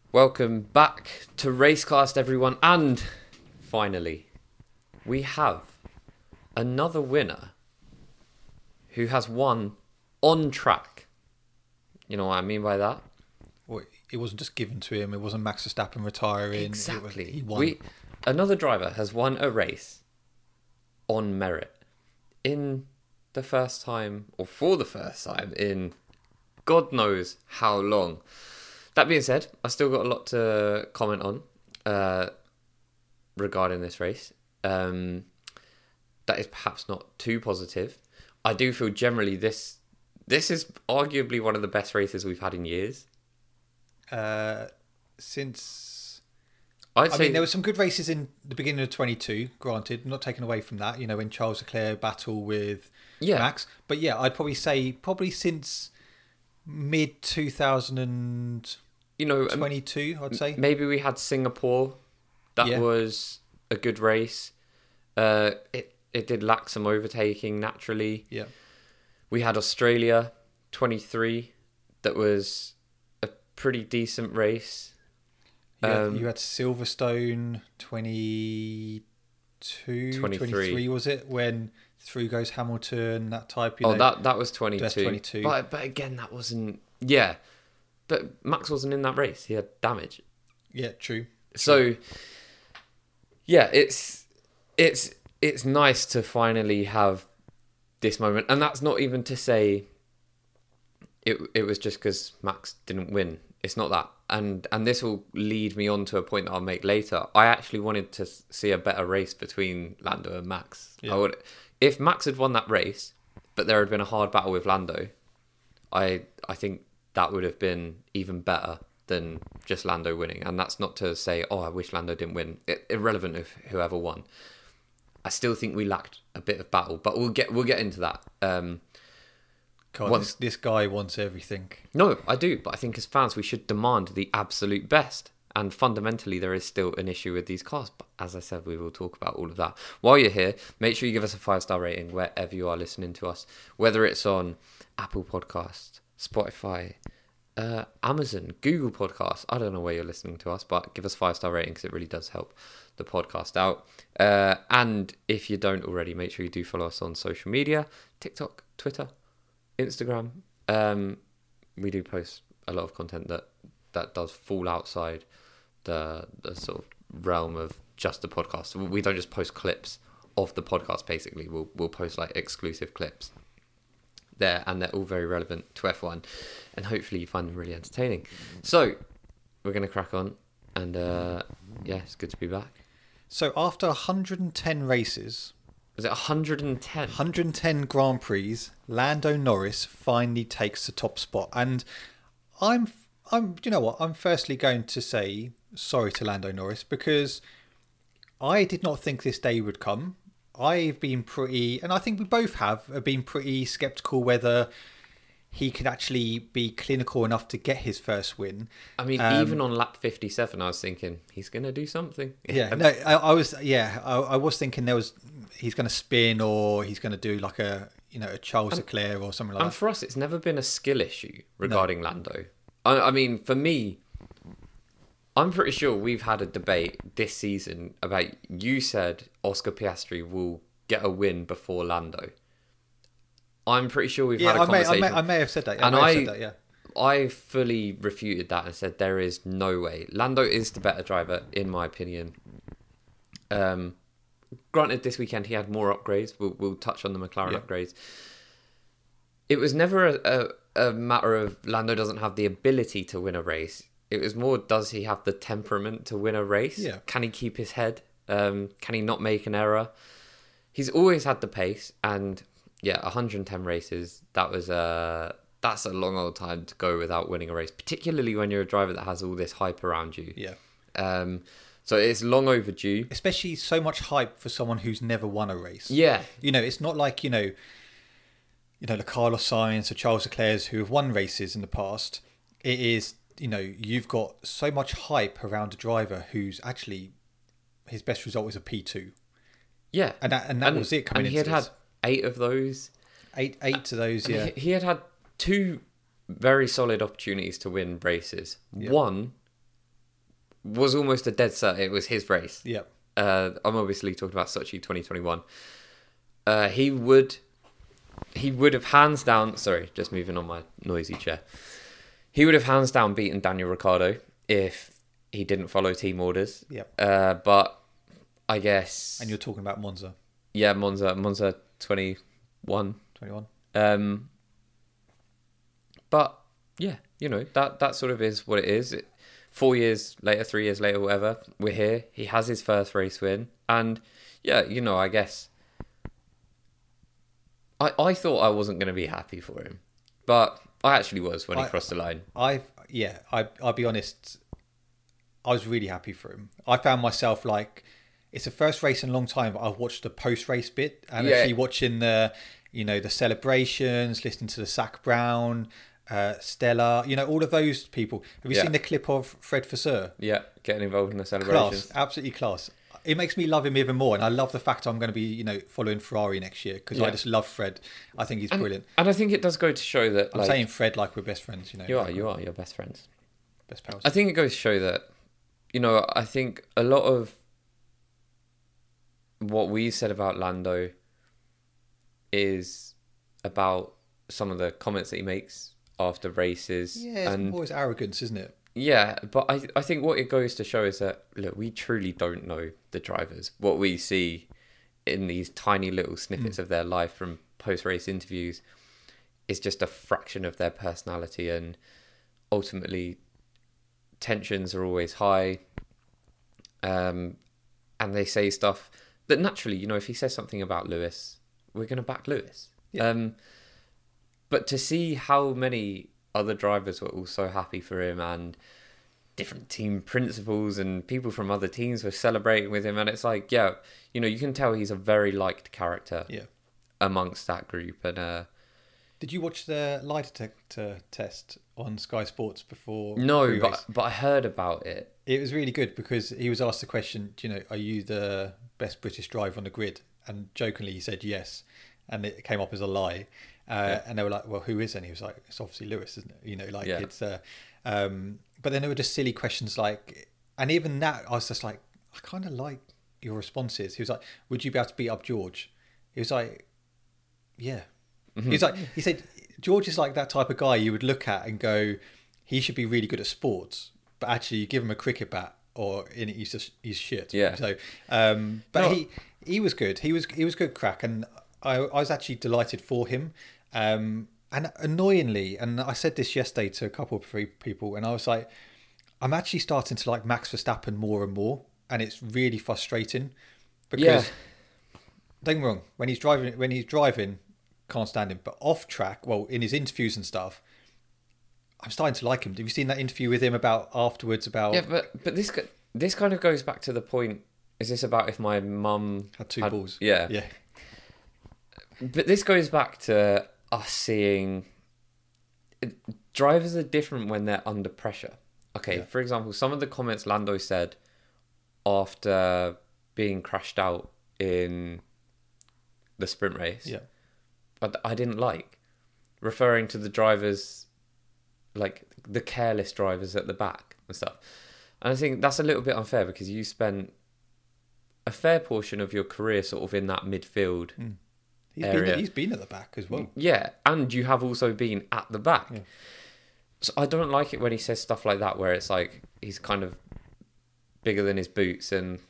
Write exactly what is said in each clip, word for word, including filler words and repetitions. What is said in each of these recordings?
Welcome back to Racecast, everyone, and finally, we have another winner who has won on track. You know what I mean by that? Well, it wasn't just given to him. It wasn't Max Verstappen retiring. Exactly. It was, he won. We, another driver has won a race on merit in the first time, or for the first time in God knows how long. That being said, I've still got a lot to comment on uh, regarding this race. Um, that is perhaps not too positive. I do feel generally this this is arguably one of the best races we've had in years. Uh, since I'd I say mean, there were some good races in the beginning of twenty-two. Granted, not taken away from that. You know, when Charles Leclerc battle with yeah, Max. But yeah, I'd probably say probably since mid two thousand you know, um, twenty-two. I'd say maybe we had Singapore. That Yeah. was a good race. Uh, it it did lack some overtaking naturally. yeah. We had Australia twenty-three. That was a pretty decent race. You, had, Um, you had Silverstone twenty-two, twenty-three. twenty-three, was it? When through goes Hamilton, that type. You Oh, know, that that was twenty-two. That's twenty-two. But but again, that wasn't. Yeah, but Max wasn't in that race. He had damage. Yeah, true. So yeah, it's it's it's nice to finally have this moment, and that's not even to say it it was just because Max didn't win. It's not that, and and this will lead me on to a point that I'll make later. I actually wanted to see a better race between Lando and Max. Yeah. I would, if Max had won that race, but there had been a hard battle with Lando, I I think that would have been even better than just Lando winning. And that's not to say, oh, I wish Lando didn't win. It, irrelevant of whoever won. I still think we lacked a bit of battle, but we'll get we'll get into that. Um, God, Once- this, this guy wants everything. no, I do, but I think as fans we should demand the absolute best. And fundamentally, there is still an issue with these cars. But as I said, we will talk about all of that. While you're here, make sure you give us a five-star rating wherever you are listening to us, whether it's on Apple Podcasts, Spotify, uh, Amazon, Google Podcasts. I don't know where you're listening to us, but give us a five-star rating because it really does help the podcast out. Uh, and if you don't already, make sure you do follow us on social media, TikTok, Twitter, Instagram. Um, we do post a lot of content that, that does fall outside the the sort of realm of just the podcast. We don't just post clips of the podcast. Basically, we'll we'll post like exclusive clips there, and they're all very relevant to F one, and hopefully you find them really entertaining. So we're gonna crack on, and uh, yeah, it's good to be back. So after one hundred ten races, Was it one hundred ten? one hundred ten Grand Prix, Lando Norris finally takes the top spot. And I'm, I'm, you know what? I'm firstly going to say sorry to Lando Norris because I did not think this day would come. I've been pretty, and I think we both have, have been pretty sceptical whether he could actually be clinical enough to get his first win. I mean, Um, even on lap fifty-seven, I was thinking he's gonna do something. Yeah, no, I, I was, yeah, I, I was thinking there was he's going to spin or he's going to do like a, you know, a Charles Leclerc or something like And that. for us, it's never been a skill issue regarding Lando. I, I mean, for me, I'm pretty sure we've had a debate this season about, you said Oscar Piastri will get a win before Lando. I'm pretty sure we've Yeah, had a I may, I conversation. may, I may have said that. I And may have I- said that, yeah. I fully refuted that and said there is no way. Lando is the better driver, in my opinion. Um, granted, this weekend he had more upgrades. We'll, we'll touch on the McLaren Yeah. upgrades. It was never a, a, a matter of Lando doesn't have the ability to win a race. It was more, does he have the temperament to win a race? Yeah. Can he keep his head? Um, can he not make an error? He's always had the pace, and yeah, one hundred ten races. That was a that's a long old time to go without winning a race, particularly when you're a driver that has all this hype around you. Yeah. Um, so it's long overdue. Especially so much hype for someone who's never won a race. Yeah, You know, it's not like, you know, you know, the Carlos Sainz or Charles Leclerc who have won races in the past. It is, you know, you've got so much hype around a driver who's actually, his best result was a P two. yeah, And that, and that was it coming And he into had this. had eight of those. Eight, eight of those, And yeah. he, he had had two very solid opportunities to win races. Yeah. One was almost a dead cert. It was his race. Yeah. Uh, I'm obviously talking about Sochi twenty twenty-one. Uh, he would, he would have hands down. Sorry, just moving on my noisy chair. He would have hands down beaten Daniel Ricciardo if he didn't follow team orders. Yeah. Uh, but I guess. And you're talking about Monza. Yeah, Monza, Monza twenty-one. twenty-one. Um, but yeah, you know, that that sort of is what it is. It, four years later, three years later, whatever, we're here. He has his first race win, and yeah, you know, I guess I I thought I wasn't going to be happy for him, but I actually was when he I, crossed the line. I yeah, I I'll be honest. I was really happy for him. I found myself like, it's the first race in a long time I've watched the post-race bit and Yeah. actually watching the, you know, the celebrations, listening to the Zach Brown, uh, Stella, you know, all of those people. Have you Yeah. seen the clip of Fred Vasseur? Yeah, getting involved in the celebrations. Class, absolutely class. It makes me love him even more, and I love the fact I'm going to be, you know, following Ferrari next year because I Yeah. just love Fred. I think he's And, brilliant. and I think it does go to show that I'm like, saying Fred like we're best friends, you know. you are, you are, you're best friends. Best pals. I think it goes to show that, you know, I think a lot of what we said about Lando is about some of the comments that he makes after races. Yeah, it's and always arrogance, isn't it? yeah, but I I think what it goes to show is that, look, we truly don't know the drivers. What we see in these tiny little snippets Mm. of their life from post-race interviews is just a fraction of their personality, and ultimately tensions are always high, um, and they say stuff that naturally, you know, if he says something about Lewis, we're going to back Lewis. Yeah. Um, but to see how many other drivers were also happy for him, and different team principals and people from other teams were celebrating with him, and it's like, yeah, you know, you can tell he's a very liked character Yeah. amongst that group. And uh, Did you watch the lie detector test on Sky Sports before? no, pre-race? but but I heard about it. It was really good because he was asked the question, do you know, are you the best British driver on the grid? And jokingly he said yes, and it came up as a lie. Uh, Yeah. And they were like, well, who is it? And he was like, it's obviously Lewis, isn't it? You know, like Yeah. it's... Uh, um, but then there were just silly questions like... And even that, I was just like, I kind of like your responses. He was like, would you be able to beat up George? He was like, yeah. He was like, he said, George is like that type of guy you would look at and go, he should be really good at sports, but actually you give him a cricket bat or in it, he's just he's shit. Yeah. So, um, but No. he he was good. He was he was good crack, and I I was actually delighted for him. Um, and annoyingly, and I said this yesterday to a couple of free people, and I was like, I'm actually starting to like Max Verstappen more and more, and it's really frustrating because Yeah. don't get me wrong, when he's driving when he's driving. Can't stand him, but off track, well, in his interviews and stuff, I'm starting to like him. Have you seen that interview with him about afterwards about Yeah, but but this ki- this kind of goes back to the point. Is this about if my mum had two had- balls? Yeah, Yeah, But this goes back to us seeing drivers are different when they're under pressure. Okay, Yeah. for example, some of the comments Lando said after being crashed out in the sprint race, yeah, but I didn't like, referring to the drivers, like the careless drivers at the back and stuff. And I think that's a little bit unfair because you spent a fair portion of your career sort of in that midfield. he's Area. been he's been at the back as well. Yeah, and you have also been at the back. Yeah. So I don't like it when he says stuff like that where it's like he's kind of bigger than his boots, and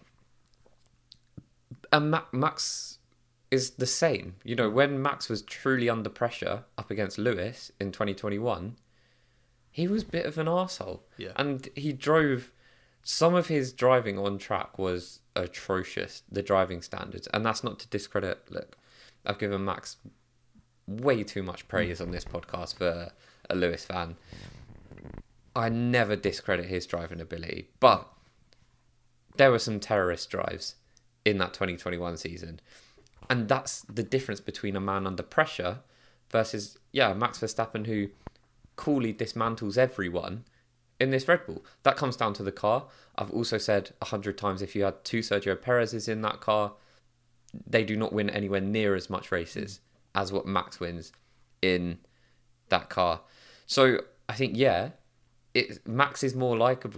and Ma- Max is the same. You know, when Max was truly under pressure up against Lewis in twenty twenty-one, he was a bit of an arsehole. Yeah. And he drove... Some of his driving on track was atrocious, the driving standards. And that's not to discredit... Look, I've given Max way too much praise on this podcast for a Lewis fan. I never discredit his driving ability. But there were some terrorist drives in that twenty twenty-one season. And that's the difference between a man under pressure versus, yeah, Max Verstappen, who coolly dismantles everyone in this Red Bull. That comes down to the car. I've also said a hundred times, if you had two Sergio Perez's in that car, they do not win anywhere near as much races as what Max wins in that car. So I think, yeah, it, Max is more likable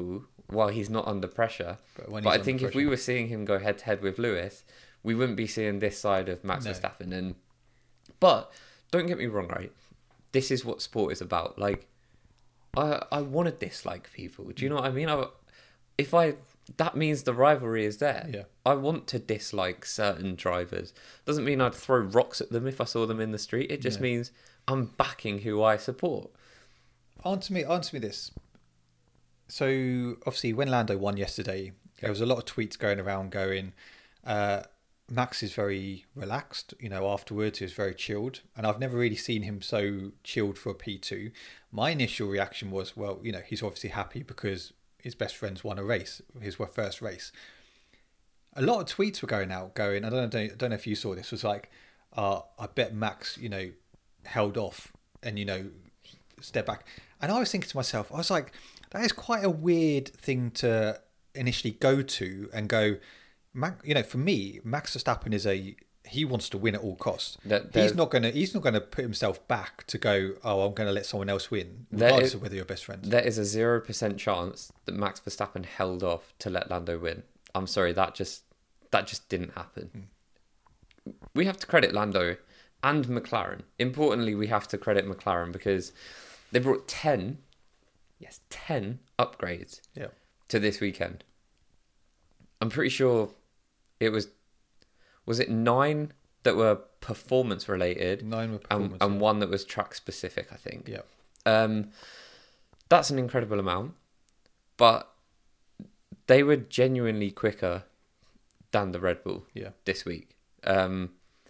while he's not under pressure. But, when but he's I think under if we pressure- were seeing him go head to head with Lewis, we wouldn't be seeing this side of Max No. Verstappen. And but don't get me wrong, right? This is what sport is about. Like, I I want to dislike people. Do you know what I mean? I, if I that means the rivalry is there. Yeah. I want to dislike certain drivers. Doesn't mean I'd throw rocks at them if I saw them in the street. It just Yeah. means I'm backing who I support. Answer me, answer me this. So obviously, when Lando won yesterday, there was a lot of tweets going around going, uh, Max is very relaxed. You know, afterwards he was very chilled, and I've never really seen him so chilled for a P two. My initial reaction was, well, you know, he's obviously happy because his best friends won a race, his first race. A lot of tweets were going out, going, I don't know, I don't know if you saw this. Was like, uh, I bet Max, you know, held off and you know, step back. And I was thinking to myself, I was like, that is quite a weird thing to initially go to and go, Max, you know, for me, Max Verstappen is a, he wants to win at all costs. That- he's that- not going to, he's not going to put himself back to go, oh, I'm going to let someone else win, There regardless is- of whether you're best friends. There is a zero percent chance that Max Verstappen held off to let Lando win. I'm sorry, that just that just didn't happen. Hmm. We have to credit Lando and McLaren. Importantly, we have to credit McLaren because they brought ten, yes, ten upgrades Yeah. to this weekend. I'm pretty sure it was was it nine that were performance related Nine were and, performance. and yeah. one that was track specific, I think. Yeah. Um, that's an incredible amount, but they were genuinely quicker than the Red Bull Yeah. this week. Um,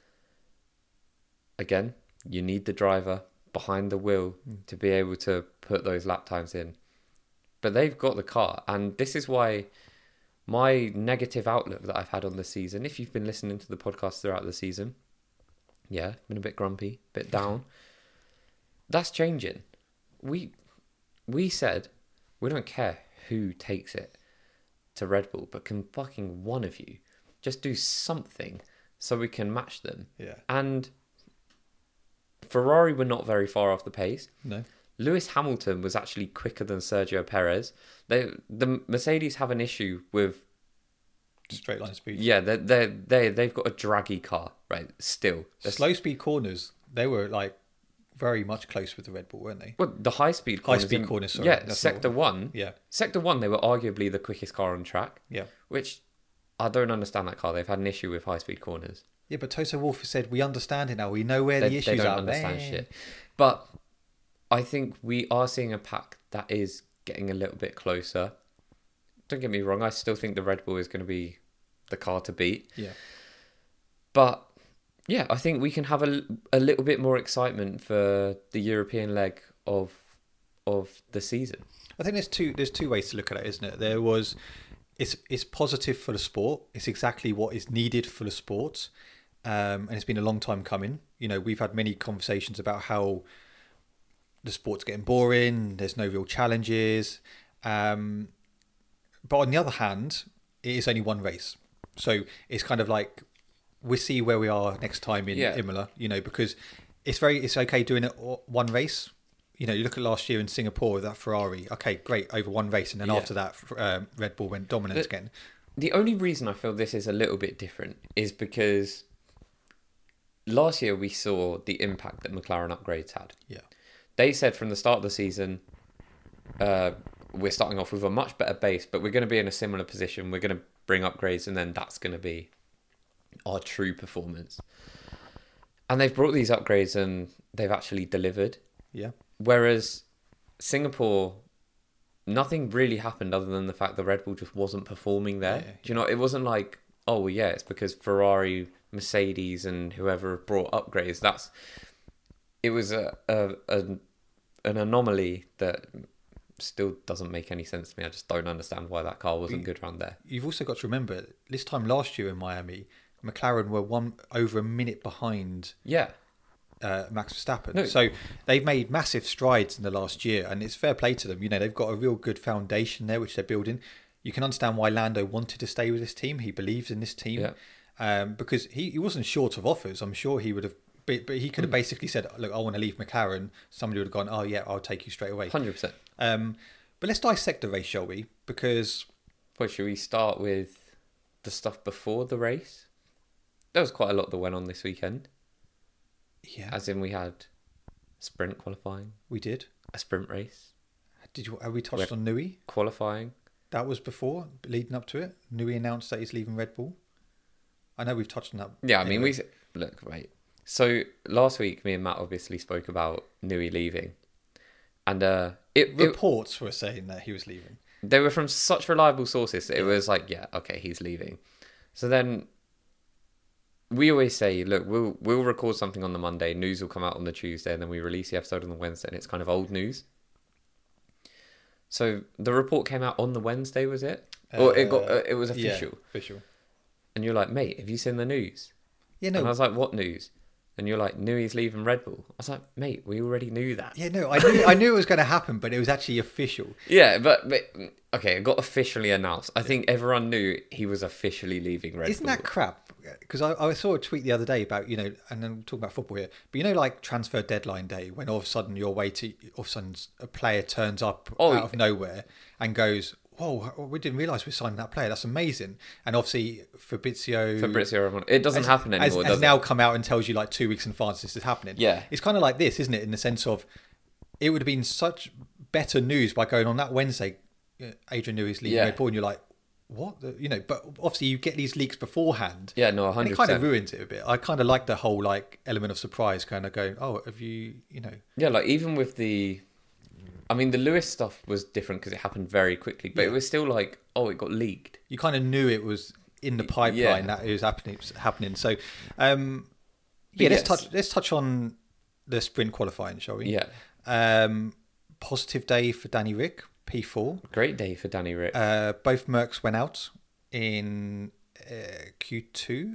again, you need the driver behind the wheel Mm. to be able to put those lap times in. But they've got the car, and this is why my negative outlook that I've had on the season, if you've been listening to the podcast throughout the season, yeah, been a bit grumpy, bit down, that's changing. We we said we don't care who takes it to Red Bull, but can fucking one of you just do something so we can match them? Yeah. And Ferrari were not very far off the pace. No. Lewis Hamilton was actually quicker than Sergio Perez. They the Mercedes have an issue with Straight line speed. yeah they they they they've got a draggy car, right? Still, They're- Slow speed corners, they were like very much close with the Red Bull, weren't they? well, the high speed corners, High-speed in- corners, sorry, yeah, that's the sector one, Yeah. sector one, they were arguably the quickest car on track. Yeah. Which I don't understand that car. They've had an issue with high speed corners. Yeah, but Toto Wolff has said, we understand it now. We know where They, the they issues don't are. understand Man. shit. But I think we are seeing a pack that is getting a little bit closer. Don't get me wrong. I still think the Red Bull is going to be the car to beat. Yeah. But yeah, I think we can have a, a little bit more excitement for the European leg of of the season. I think there's two there's two ways to look at it, isn't it? There was it's it's positive for the sport. It's exactly what is needed for the sport. Um, and it's been a long time coming. You know, we've had many conversations about how the sport's getting boring, there's no real challenges. Um, but on the other hand, it is only one race. So it's kind of like we'll see where we are next time in Yeah. Imola, you know, because it's very it's okay doing it o- one race. You know, you look at last year in Singapore with that Ferrari. Okay, great, over one race, and then Yeah. after that, um, Red Bull went dominant The- again. The only reason I feel this is a little bit different is because last year we saw the impact that McLaren upgrades had. Yeah, They said from the start of the season, uh, we're starting off with a much better base, but we're going to be in a similar position. We're going to bring upgrades, and then that's going to be our true performance. And they've brought these upgrades, and they've actually delivered. yeah, Whereas Singapore, nothing really happened other than the fact that Red Bull just wasn't performing there. Yeah, Do you know? It wasn't like, oh well, yeah, it's because Ferrari, Mercedes, and whoever have brought upgrades. That's it was a, a, a an anomaly that still doesn't make any sense to me. I just don't understand why that car wasn't We- good around there. You've also got to remember this time last year in Miami, McLaren were one over a minute behind Yeah, uh, Max Verstappen. No. So they've made massive strides in the last year, and it's fair play to them. You know, they've got a real good foundation there, which they're building. You can understand why Lando wanted to stay with this team. He believes in this team, Yeah. um, because he, he wasn't short of offers. I'm sure he would have, but, but he could have basically said, "Look, I want to leave McLaren." Somebody would have gone, "Oh yeah, I'll take you straight away." hundred percent. Um, But let's dissect the race, shall we? Because Well, should we start with the stuff before the race? There was quite a lot that went on this weekend. yeah, As in, we had sprint qualifying, we did. a sprint race, Did you? Have we touched Red- on Nui? qualifying. That was before, leading up to it. Nui announced that he's leaving Red Bull. I know we've touched on that. Yeah, I mean, anyway. we look right. So last week, me and Matt obviously spoke about Nui leaving, and uh, it, it reports were saying that he was leaving. they were from such reliable sources that it was like, yeah, okay, he's leaving. So then we always say, look, we'll we'll record something on the Monday, news will come out on the Tuesday, and then we release the episode on the Wednesday, and it's kind of old news. So the report came out on the Wednesday, was it? Or it got uh, it was official. Yeah, official. And you're like, mate, have you seen the news? Yeah, And I no. was like, what news? And you're like, Nui's leaving Red Bull. I was like, mate, we already knew that. Yeah, no. I knew. I knew it was going to happen, but it was actually official. Yeah, but, but okay, it got officially announced. I think everyone knew he was officially leaving Red Isn't Bull. that crap? Because I, I saw a tweet the other day about, you know, and then talking about football here, but you know, like transfer deadline day, when all of a sudden you're waiting, all of a sudden a player turns up Oh, out of nowhere and goes, "Whoa, we didn't realise we were signing that player. That's amazing!" And obviously Fabrizio, Fabrizio Romano. It doesn't has, happen has, anymore, has does now it? come out and tells you like two weeks in advance this is happening. Yeah. It's kind of like this, isn't it? In the sense of, it would have been such better news by going on that Wednesday, uh, Adrian Newey's leaving Yeah. Red Bull, and you're like, what? The, you know, but obviously you get these leaks beforehand. Yeah, no, one And hundred it kind of percent. ruins it a bit. I kind of like the whole like element of surprise, kind of going, oh, have you, you know, Yeah, like even with the... I mean, the Lewis stuff was different because it happened very quickly, but Yeah. it was still like, oh, it got leaked. you kind of knew it was in the pipeline Yeah. that it was happening. happening. So, um, yeah, let's yes. touch let's touch on the sprint qualifying, shall we? Yeah. Um, positive day for Danny Rick, P four. Great day for Danny Rick. Uh, both Mercs went out in uh, Q two.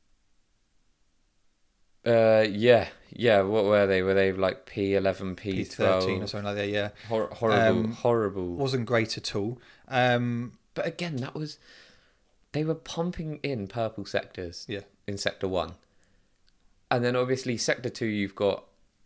Uh, yeah, yeah. What were they? Were they like P eleven, P P twelve? thirteen or something like that. Yeah, Hor- horrible, Um, horrible. wasn't great at all. Um, But again, that was they were pumping in purple sectors yeah, in sector one, and then obviously sector two, you've got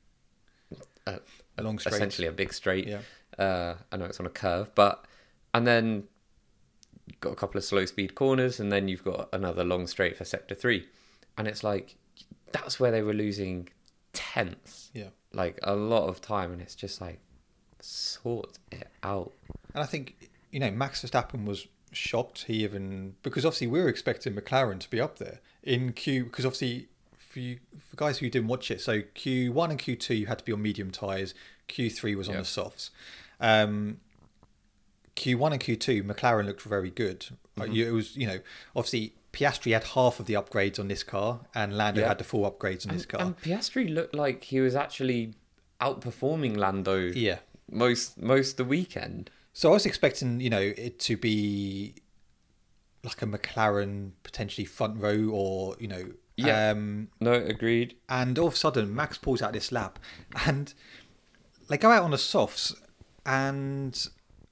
a, a long straight. essentially a big straight. Yeah, Uh, I know it's on a curve, but and then you've got a couple of slow speed corners, and then you've got another long straight for sector three, and it's like that's where they were losing tenths, yeah. like a lot of time, and it's just like sort it out. And I think, you know, Max Verstappen was shocked. He even, because obviously we were expecting McLaren to be up there in Q, because obviously for you, for guys who didn't watch it, so Q one and Q two you had to be on medium tyres, Q three was on Yep. the softs. Um, Q one and Q two, McLaren looked very good. Uh, Mm-hmm. you- It was, you know, obviously Piastri had half of the upgrades on this car, and Lando Yeah. had the full upgrades on this car. And Piastri looked like he was actually outperforming Lando yeah. most most of the weekend. So I was expecting, you know, it to be like a McLaren potentially front row, or you know, Yeah. um, No, agreed. and all of a sudden Max pulls out this lap, and they go out on the softs, and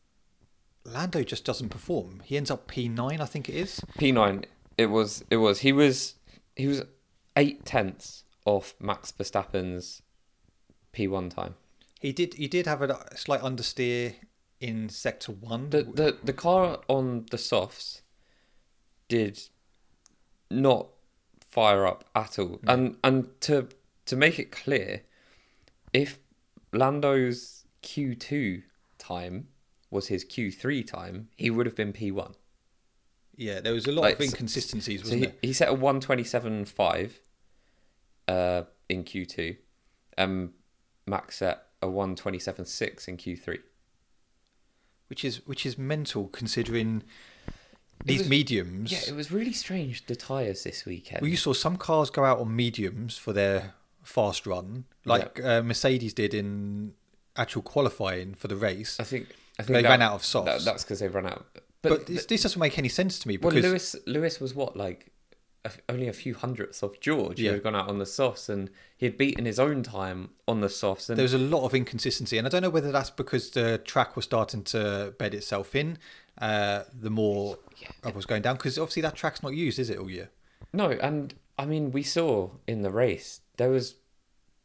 Lando just doesn't perform. He ends up P nine, I think it is. P nine. It was. It was. He was. He was eight tenths off Max Verstappen's P one time. He did. He did have a slight understeer in sector one. The the the car on the softs did not fire up at all. And and to to make it clear, if Lando's Q two time was his Q three time, he would have been P one. Yeah, there was a lot Like, of inconsistencies, So wasn't he, there? he set a one twenty-seven point five uh, in Q two. Um, Max set a one twenty-seven point six in Q three. Which is which is mental considering these was- mediums. Yeah, it was really strange, the tyres this weekend. Well, you saw some cars go out on mediums for their fast run, like uh, Mercedes did in actual qualifying for the race. I think I think They that- ran out of softs. that- that's because they ran out. But, But, this, this doesn't make any sense to me well, because Lewis Lewis was what, like a, only a few hundredths off George. Yeah. Who had gone out on the softs, and he had beaten his own time on the softs. And there was a lot of inconsistency, and I don't know whether that's because the track was starting to bed itself in. Uh, the more I was going down, because obviously that track's not used, is it, all year? no, and I mean we saw in the race there was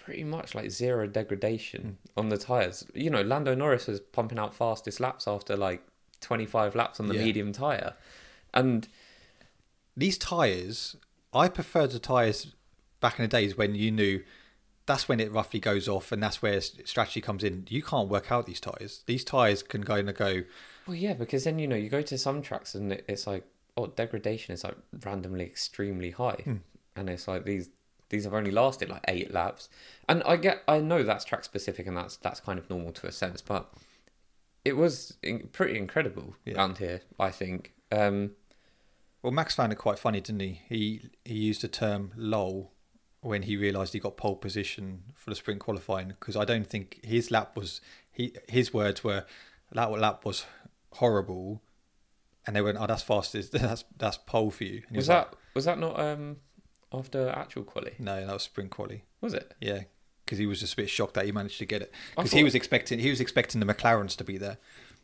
pretty much like zero degradation mm. on the tyres. You know, Lando Norris was pumping out fastest laps after like twenty-five laps on the yeah. medium tyre. And these tyres, I preferred the tyres back in the days when you knew that's when it roughly goes off and that's where strategy comes in. You can't work out these tyres. These tyres can go and go. Well, yeah, because then, you know, you go to some tracks and it's like, oh, degradation is like randomly extremely high. Mm. And it's like these these have only lasted like eight laps. And I get, I know that's track specific and that's that's kind of normal to a sense, but it was in, pretty incredible yeah. around here, I think. Um, well, Max found it quite funny, didn't he? He he used the term "lol" when he realised he got pole position for the sprint qualifying, because I don't think his lap was he his words were that lap was horrible, and they went, "Oh, that's fast. That's that's pole for you." And was, was that like, was that not um, after actual quali? No, that was sprint quali. Was it? Yeah, because he was just a bit shocked that he managed to get it, because he was expecting he was expecting the McLarens to be there.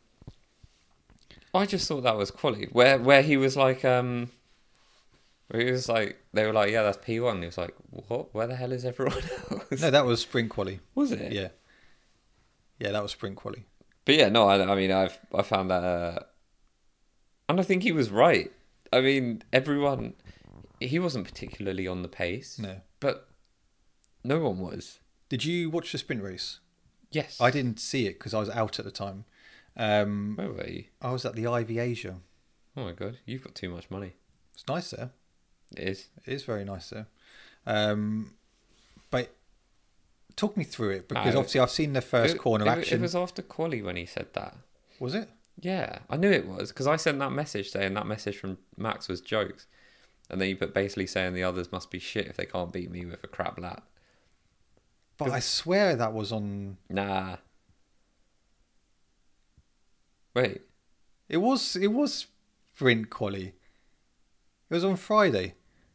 I just thought that was quali, where where he was like, um, where he was like, they were like, yeah, that's P one. He was like, what? Where the hell is everyone else? No, that was sprint quali. Was it? Yeah, yeah, that was sprint quali. But yeah, no, I, I mean, I've I found that, uh, and I think he was right. I mean, everyone, he wasn't particularly on the pace. No, but no one was. Did you watch the sprint race? Yes, I didn't see it because I was out at the time. Um, Where were you? I was at the Ivy Asia. Oh my god, you've got too much money. It's nice there. It is. It is very nice there. Um, but talk me through it, because no, obviously I've seen the first it, corner it, action. It was after quali when he said that. Was it? Yeah, I knew it was, because I sent that message saying that message from Max was jokes, and then you put basically saying the others must be shit if they can't beat me with a crap lap. But I swear that was on. Nah. Wait, it was it was sprint quali. It was on Friday.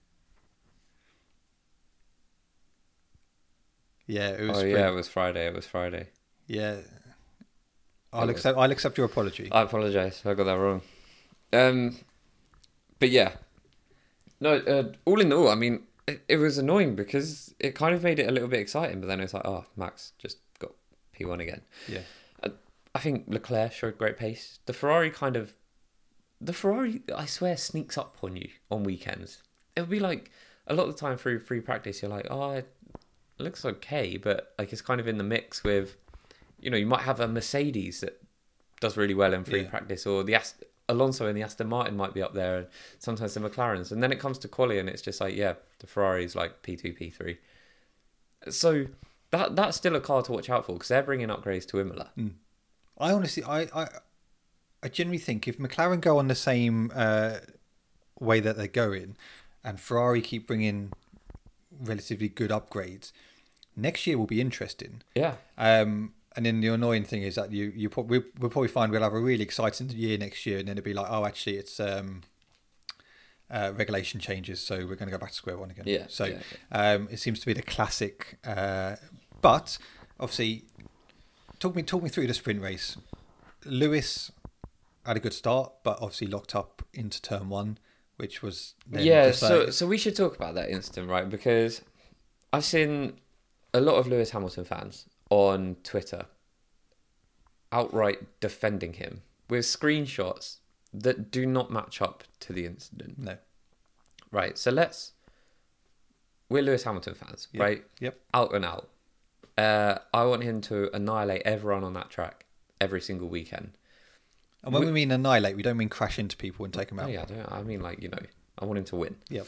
Yeah, it was. Oh sprint. yeah, it was Friday. It was Friday. Yeah, I'll accept. I'll accept your apology. I apologise. I got that wrong. Um, but yeah, no. Uh, all in all, I mean, it, it was annoying because it kind of made it a little bit exciting. But then it's like, oh, Max just got P one again. Yeah. I think Leclerc showed great pace. The Ferrari kind of... The Ferrari, I swear, sneaks up on you on weekends. It'll be like, a lot of the time through free practice, you're like, oh, it looks okay, but like it's kind of in the mix with, you know, you might have a Mercedes that does really well in free yeah. practice, or the Ast- Alonso and the Aston Martin might be up there, and sometimes the McLarens. And then it comes to quali, and it's just like, yeah, the Ferrari's like P two, P three. So that that's still a car to watch out for, because they're bringing upgrades to Imola. Mm. I honestly, I, I, I genuinely think if McLaren go on the same uh, way that they're going, and Ferrari keep bringing relatively good upgrades, next year will be interesting. Yeah. Um, and then the annoying thing is that you you probably we'll probably find we'll have a really exciting year next year, and then it'll be like, oh, actually, it's um, uh, regulation changes, so we're going to go back to square one again. Yeah. So yeah, yeah. Um, it seems to be the classic, uh, but obviously. Talk me, talk me through the sprint race. Lewis had a good start, but obviously locked up into turn one, which was then yeah. just So, like... so we should talk about that incident, right? Because I've seen a lot of Lewis Hamilton fans on Twitter outright defending him with screenshots that do not match up to the incident. No. Right. So let's. We're Lewis Hamilton fans, yep. right? Yep. Out and out. Uh, I want him to annihilate everyone on that track every single weekend. And when we, we mean annihilate, we don't mean crash into people and take them out. Oh yeah, I, don't, I mean like, you know, I want him to win. Yep.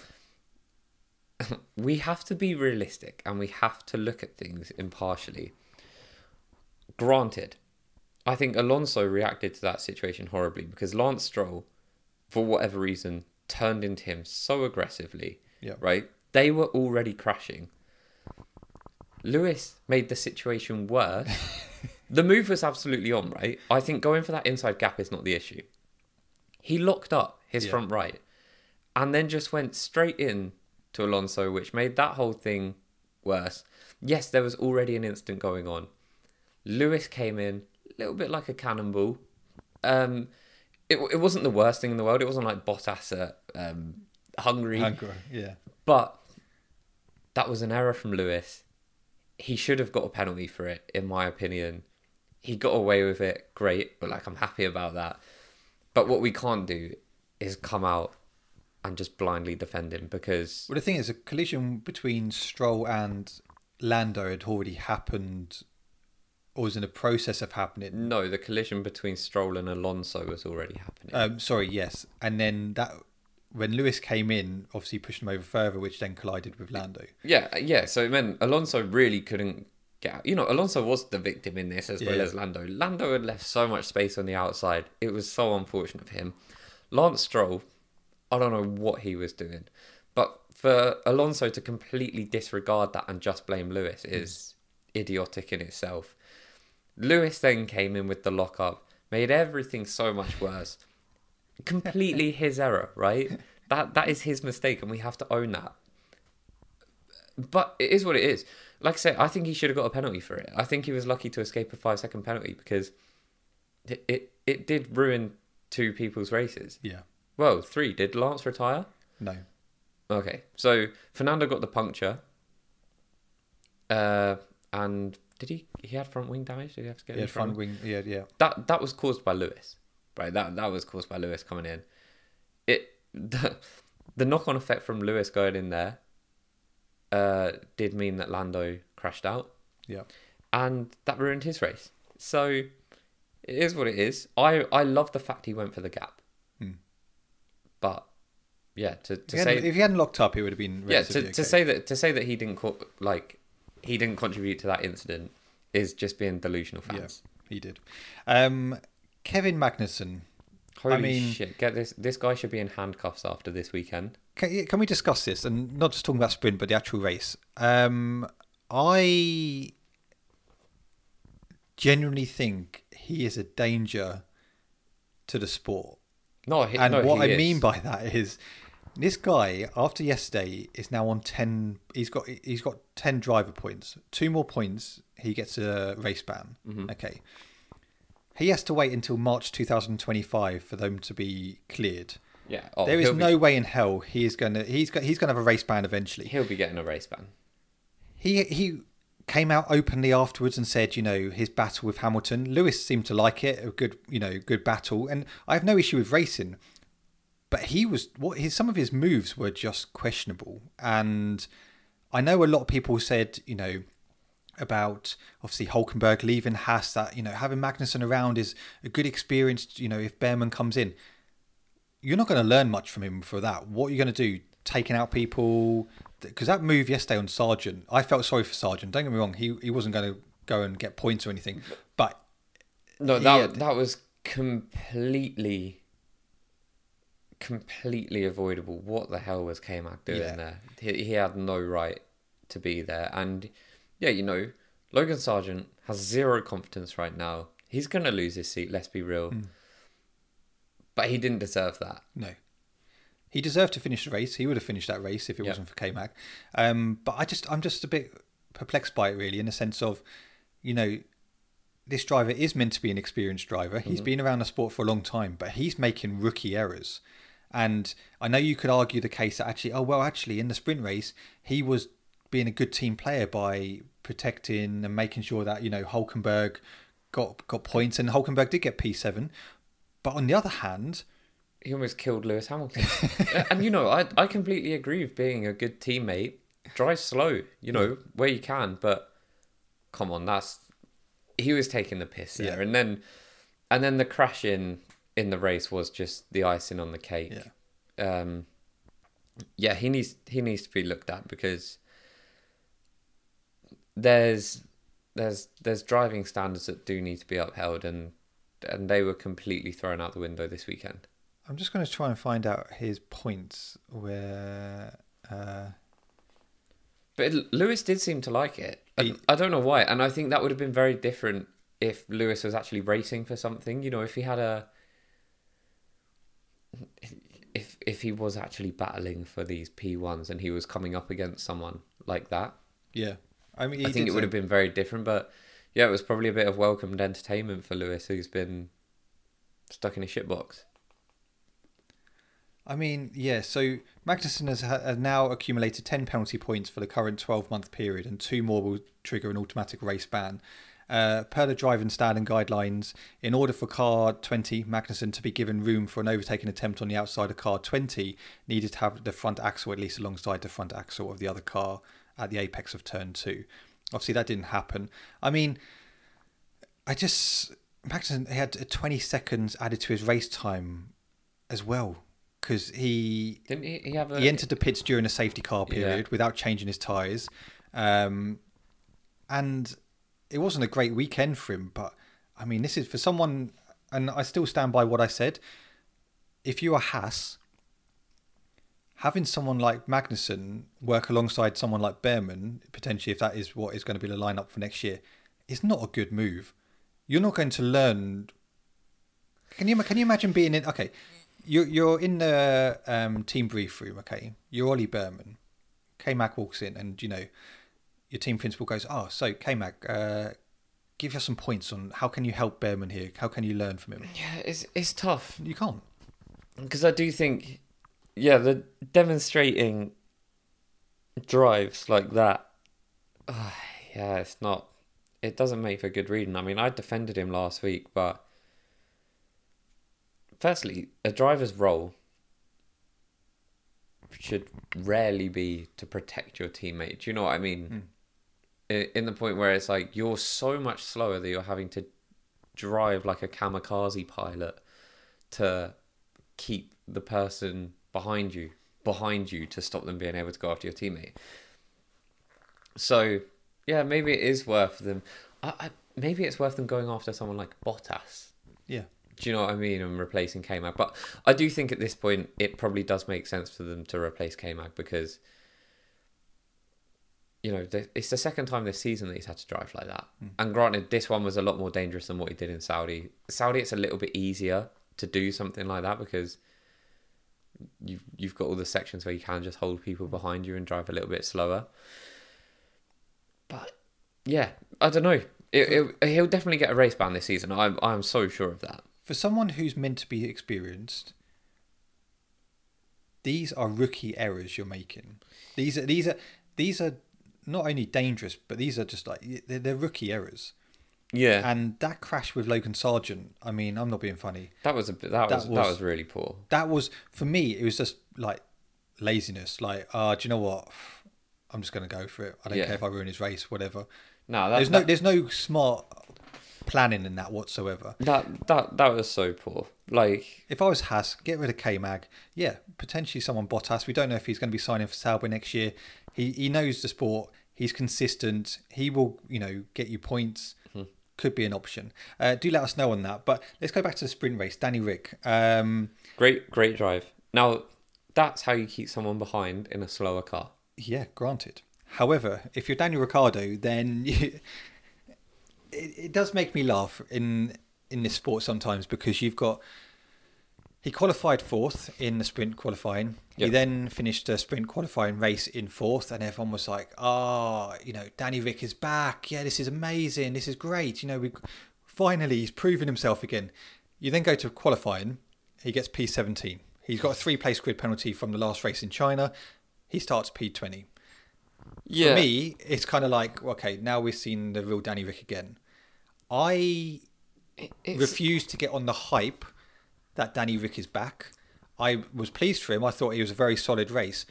We have to be realistic and we have to look at things impartially. Granted, I think Alonso reacted to that situation horribly because Lance Stroll, for whatever reason, turned into him so aggressively. Yep. Right? They were already crashing. Lewis made the situation worse. The move was absolutely on, right? I think going for that inside gap is not the issue. He locked up his yeah. front right and then just went straight in to Alonso, which made that whole thing worse. Yes, there was already an incident going on. Lewis came in a little bit like a cannonball. Um, it it wasn't the worst thing in the world. It wasn't like Bottas at um, Hungary. Hungary, yeah. But that was an error from Lewis. he should have got a penalty for it, in my opinion. He got away with it, great, but like I'm happy about that. But what we can't do is come out and just blindly defend him, because Well, the thing is, a collision between Stroll and Lando had already happened, or was in the process of happening. no, the collision between Stroll and Alonso was already happening. Um, sorry, yes, and then that when Lewis came in, obviously pushed him over further, which then collided with Lando. Yeah, yeah. So it meant Alonso really couldn't get out. You know, Alonso was the victim in this as well Yeah. as Lando. Lando had left so much space on the outside. It was so unfortunate for him. Lance Stroll, I don't know what he was doing. But for Alonso to completely disregard that and just blame Lewis is idiotic in itself. Lewis then came in with the lockup, made everything so much worse. Completely his error, right? That that is his mistake, and we have to own that. But it is what it is. Like I say, I think he should have got a penalty for it. I think he was lucky to escape a five second penalty, because it it, it did ruin two people's races. Yeah. Well, three. Did Lance retire? No. Okay, so Fernando got the puncture. Uh, and did he? He had front wing damage. Did he have to get? Yeah, in front wing. Yeah, yeah. That that was caused by Lewis, right? That that was caused by Lewis coming in. It the, the knock on effect from Lewis going in there uh, did mean that Lando crashed out, Yeah. and that ruined his race. So it is what it is. I I love the fact he went for the gap, Hmm. but yeah, to to If he, say hadn't, if he hadn't locked up, it would have been yeah relatively to, okay. to say that to say that he didn't co- like he didn't contribute to that incident is just being delusional fans. He did. Um, Kevin Magnussen. Holy I mean- shit! Get this. This guy should be in handcuffs after this weekend. Can, can we discuss this? And not just talking about sprint, but the actual race. Um, I genuinely think he is a danger to the sport. No, he, And no, what he I is. mean by that is, this guy after yesterday is now on ten. He's got he's got ten driver points. Two more points, he gets a race ban. Mhm. Okay. He has to wait until March two thousand twenty-five for them to be cleared. Yeah, oh, there is he'll be- no way in hell he is gonna he's got he's gonna have a race ban eventually. He'll be getting a race ban. He he came out openly afterwards and said, you know, his battle with Hamilton. Lewis seemed to like it, a good, you know, good battle, and I have no issue with racing. But he was what his some of his moves were just questionable, and I know a lot of people said, you know, about obviously Hulkenberg leaving Haas, that, you know, having Magnussen around is a good experience. You know, if Behrman comes in, you're not going to learn much from him for that. What are you going to do? Taking out people? Because that move yesterday on Sargent, I felt sorry for Sargent. Don't get me wrong, he he wasn't going to go and get points or anything, but No, he that had- that was completely, completely avoidable. What the hell was K-Mac doing Yeah. there? He, he had no right to be there. And yeah, you know, Logan Sargent has zero confidence right now. He's going to lose his seat, let's be real. Hmm. But he didn't deserve that. no. He deserved to finish the race. He would have finished that race if it Yep. wasn't for K-Mag. Um, but I just, I'm just a bit perplexed by it, really, in the sense of, you know, this driver is meant to be an experienced driver. He's Mm-hmm. been around the sport for a long time, but he's making rookie errors. And I know you could argue the case that actually, oh, well, actually, in the sprint race, he was being a good team player by protecting and making sure that, you know, Hulkenberg got got points, and Hulkenberg did get P seven. But on the other hand, He almost killed Lewis Hamilton. And, you know, I, I completely agree with being a good teammate. Drive slow, you know, where you can. But come on, that's... He was taking the piss there. Yeah. And then and then the crash in, in the race was just the icing on the cake. Yeah. Um, yeah, he needs he needs to be looked at, because there's there's there's driving standards that do need to be upheld, and and they were completely thrown out the window this weekend. I'm just going to try and find out his points where... Uh, But Lewis did seem to like it. He- I, I don't know why, and I think that would have been very different if Lewis was actually racing for something. You know, if he had a, if if he was actually battling for these P ones and he was coming up against someone like that, yeah. I mean, he I think did it would say- have been very different. But yeah, it was probably a bit of welcomed entertainment for Lewis, who's been stuck in a shitbox. I mean, yeah, so Magnussen has, ha- has now accumulated ten penalty points for the current twelve-month period, and two more will trigger an automatic race ban. Uh, per the driving standing guidelines, in order for car twenty, Magnussen, to be given room for an overtaking attempt on the outside of car twenty, needed to have the front axle at least alongside the front axle of the other car at the apex of turn two. Obviously, that didn't happen. I mean, I just... Magnussen he had twenty seconds added to his race time as well, because he, Didn't he, he have a... he entered the pits during a safety car period Yeah. without changing his tyres. Um, and it wasn't a great weekend for him, but I mean, this is for someone, and I still stand by what I said. If you are Haas, having someone like Magnussen work alongside someone like Behrman, potentially if that is what is going to be the lineup for next year, is not a good move. You're not going to learn. Can you can you imagine being in? Okay, you're you're in the um, team brief room. Okay, you're Ollie Behrman. K-Mag walks in, and you know your team principal goes, "Oh, so K-Mag, uh, give us some points on how can you help Behrman here? How can you learn from him?" Yeah, it's it's tough. You can't. Because I do think, yeah, the demonstrating drives like that, uh, yeah, it's not, it doesn't make for good reading. I mean, I defended him last week, but firstly, a driver's role should rarely be to protect your teammate. Do you know what I mean? Mm. In the point where it's like, you're so much slower that you're having to drive like a kamikaze pilot to keep the person behind you behind you to stop them being able to go after your teammate. So yeah, maybe it is worth them I, I, maybe it's worth them going after someone like Bottas. Yeah. Do you know what I mean? And replacing K-Mag. But I do think at this point it probably does make sense for them to replace K-Mag, because you know, it's the second time this season that he's had to drive like that. Mm. And granted, this one was a lot more dangerous than what he did in Saudi. Saudi, it's a little bit easier to do something like that because you've you've got all the sections where you can just hold people behind you and drive a little bit slower. But yeah, I don't know. It, it, he'll definitely get a race ban this season. I'm I'm so sure of that. For someone who's meant to be experienced, these are rookie errors you're making. These are these are these are not only dangerous, but these are just like they're, they're rookie errors. Yeah, and that crash with Logan Sargent, I mean, I'm not being funny. That was a bit. That, that was, was that was really poor. That was, for me, it was just like laziness. Like, ah, uh, do you know what? I'm just going to go for it. I don't yeah. care if I ruin his race, whatever. No, that, there's that, no there's no smart planning in that whatsoever. That that that was so poor. Like, if I was Haas, get rid of K-Mag. Yeah, potentially someone Bottas. We don't know if he's going to be signing for Sauber next year. He he knows the sport. He's consistent. He will, you know, get you points. Mm-hmm. Could be an option. Uh, do let us know on that. But let's go back to the sprint race. Danny Rick. Um, great, great drive. Now, that's how you keep someone behind in a slower car. Yeah, granted. However, if you're Daniel Ricciardo, then you, it, it does make me laugh in in this sport sometimes, because you've got... He qualified fourth in the sprint qualifying. Yep. He then finished the sprint qualifying race in fourth, and everyone was like, oh, you know, Danny Rick is back. Yeah, this is amazing. This is great. You know, we finally, he's proven himself again. You then go to qualifying. He gets P seventeen. He's got a three-place grid penalty from the last race in China. He starts P twenty. Yeah. For me, it's kind of like, okay, now we've seen the real Danny Rick again. I it's... refuse to get on the hype that Danny Rick is back. I was pleased for him. I thought he was a very solid race.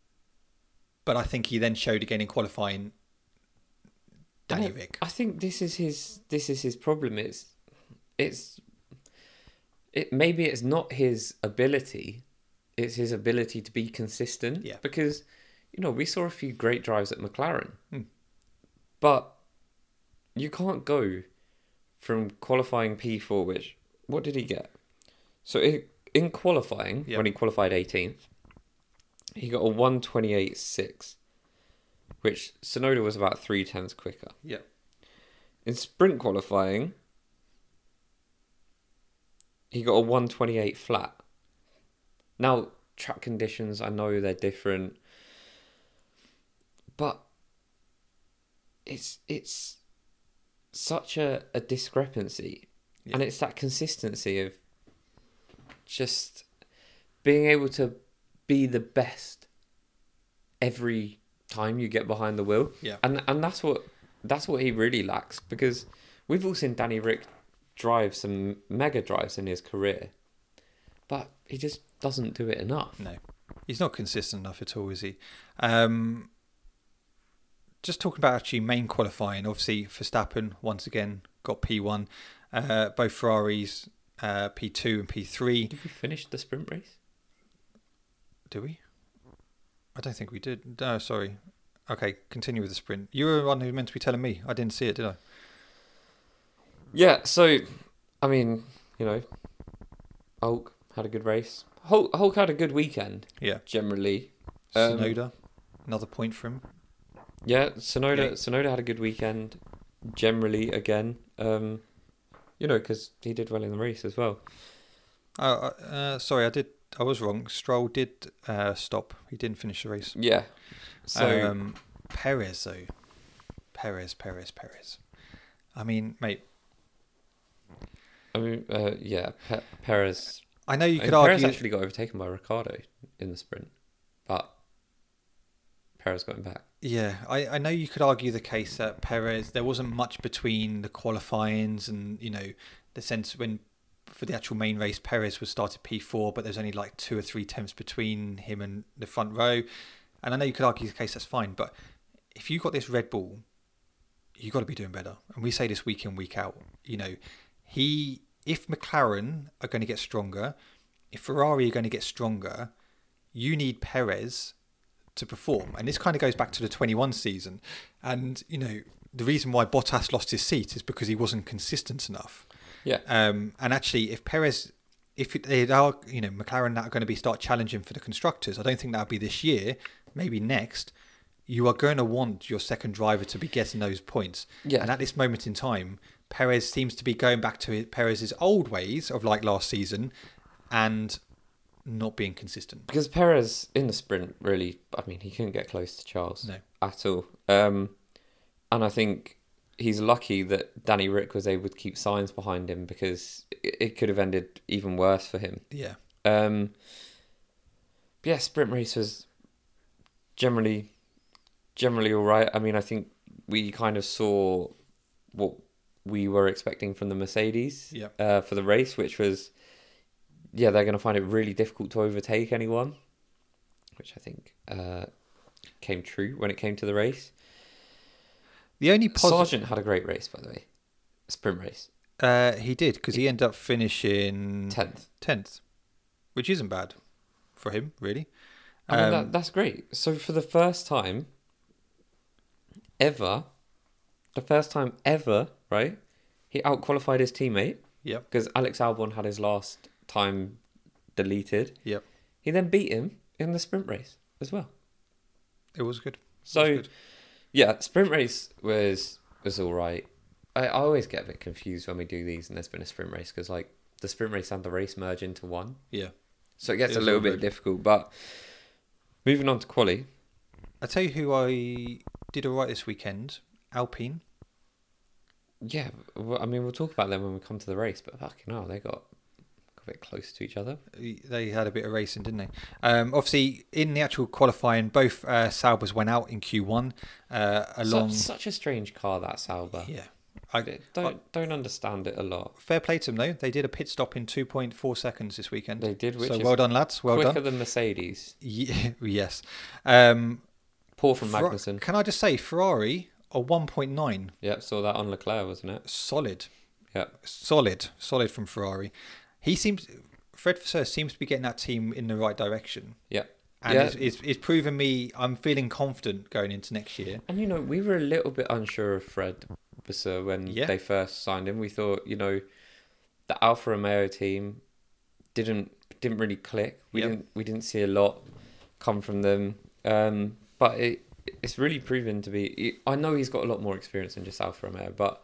But I think he then showed again in qualifying Danny I, Rick. I think this is his this is his problem. It's it's it maybe it's not his ability, it's his ability to be consistent. Yeah. Because, you know, we saw a few great drives at McLaren. Hmm. But you can't go from qualifying P four, which what did he get? So in qualifying, yep. when he qualified eighteenth, he got a one twenty-eight point six, which Tsunoda was about three tenths quicker. Yeah. In sprint qualifying, he got a one twenty-eight flat. Now, track conditions, I know they're different, but it's it's such a, a discrepancy. Yeah. And it's that consistency of just being able to be the best every time you get behind the wheel. Yeah. And and that's what that's what he really lacks, because we've all seen Danny Rick drive some mega drives in his career, but he just doesn't do it enough. No, he's not consistent enough at all, is he? Um, just talking about actually main qualifying, obviously Verstappen once again got P one, uh, both Ferraris uh, P two and P three. Did we finish the sprint race? Did we? I don't think we did. No, sorry. Okay, continue with the sprint. You were the one who was meant to be telling me. I didn't see it, did I? Yeah, so, I mean, you know, Hulk had a good race. Hulk, Hulk had a good weekend, Yeah. generally. Um, Sonoda, another point for him. Yeah, Sonoda, Yeah. Sonoda had a good weekend, generally, again. Um, you know, because he did well in the race as well. Oh, uh, sorry, I did. I was wrong. Stroll did uh, stop. He didn't finish the race. Yeah. So, um, Perez though, Perez, Perez, Perez. I mean, mate, I mean, uh, yeah, Pe- Perez. I know you I could mean, Perez argue. actually got overtaken by Ricciardo in the sprint, but Perez got him back. Yeah, I, I know you could argue the case that Perez. There wasn't much between the qualifyings and you know the sense when for the actual main race, Perez was started P four, but there's only like two or three tenths between him and the front row. And I know you could argue the case, that's fine, but if you got this Red Bull, you got to be doing better. And we say this week in, week out. You know, he if McLaren are going to get stronger, if Ferrari are going to get stronger, you need Perez to perform. And this kind of goes back to the twenty-one season. And, you know, the reason why Bottas lost his seat is because he wasn't consistent enough. Yeah. Um, and actually, if Perez, if it, they are, you know, McLaren that are going to be start challenging for the constructors, I don't think that'll be this year, maybe next. You are going to want your second driver to be getting those points. Yeah. And at this moment in time, Perez seems to be going back to Perez's old ways of like last season and not being consistent. Because Perez in the sprint, really, I mean, he couldn't get close to Charles No. at all. Um, and I think he's lucky that Danny Rick was able to keep Sainz behind him, because it, it could have ended even worse for him. Yeah. Um, but yeah, sprint race was generally generally all right. I mean, I think we kind of saw what we were expecting from the Mercedes Yeah. uh, for the race, which was, yeah, they're going to find it really difficult to overtake anyone, which I think uh, came true when it came to the race. The only positive... Sargent had a great race, by the way. Sprint race. Uh, he did, because he ended up finishing tenth. tenth, which isn't bad for him, really. I mean, Um, that, that's great. So for the first time ever, the first time ever, right, he outqualified his teammate. Yep. Because Alex Albon had his last time deleted. Yep. He then beat him in the sprint race as well. It was good. It So, was good. yeah, sprint race was was all right. I, I always get a bit confused when we do these and there's been a sprint race, because like the sprint race and the race merge into one. Yeah. So it gets It a was little all bit good. difficult. But moving on to quali. I tell you who I did all right this weekend, Alpine. Yeah, well, I mean, we'll talk about them when we come to the race, but fucking hell, they got, got a bit close to each other. They had a bit of racing, didn't they? Um, obviously, in the actual qualifying, both uh, Saubers went out in Q one. Uh, along, Such, such a strange car, that Sauber. yeah, I, I don't don't understand it a lot. fair play to them though. They did a pit stop in two point four seconds this weekend. They did, which so is well done, lads. Well quicker done. than Mercedes. Yeah, yes. Um, Poor from Fer- Magnussen. Can I just say, Ferrari are one point nine. Yep, saw that on Leclerc, wasn't it? Solid. Yep. Solid. Solid from Ferrari. He seems, Fred Vasseur seems to be getting that team in the right direction. Yep. And Yeah. it's, it's, it's proven me, I'm feeling confident going into next year. And, you know, we were a little bit unsure of Fred Vasseur when Yeah. they first signed him. We thought, you know, the Alfa Romeo team didn't didn't really click. We Yep. didn't we didn't see a lot come from them. Um, but it it's really proven to be. I know he's got a lot more experience than just Alfa Romeo, but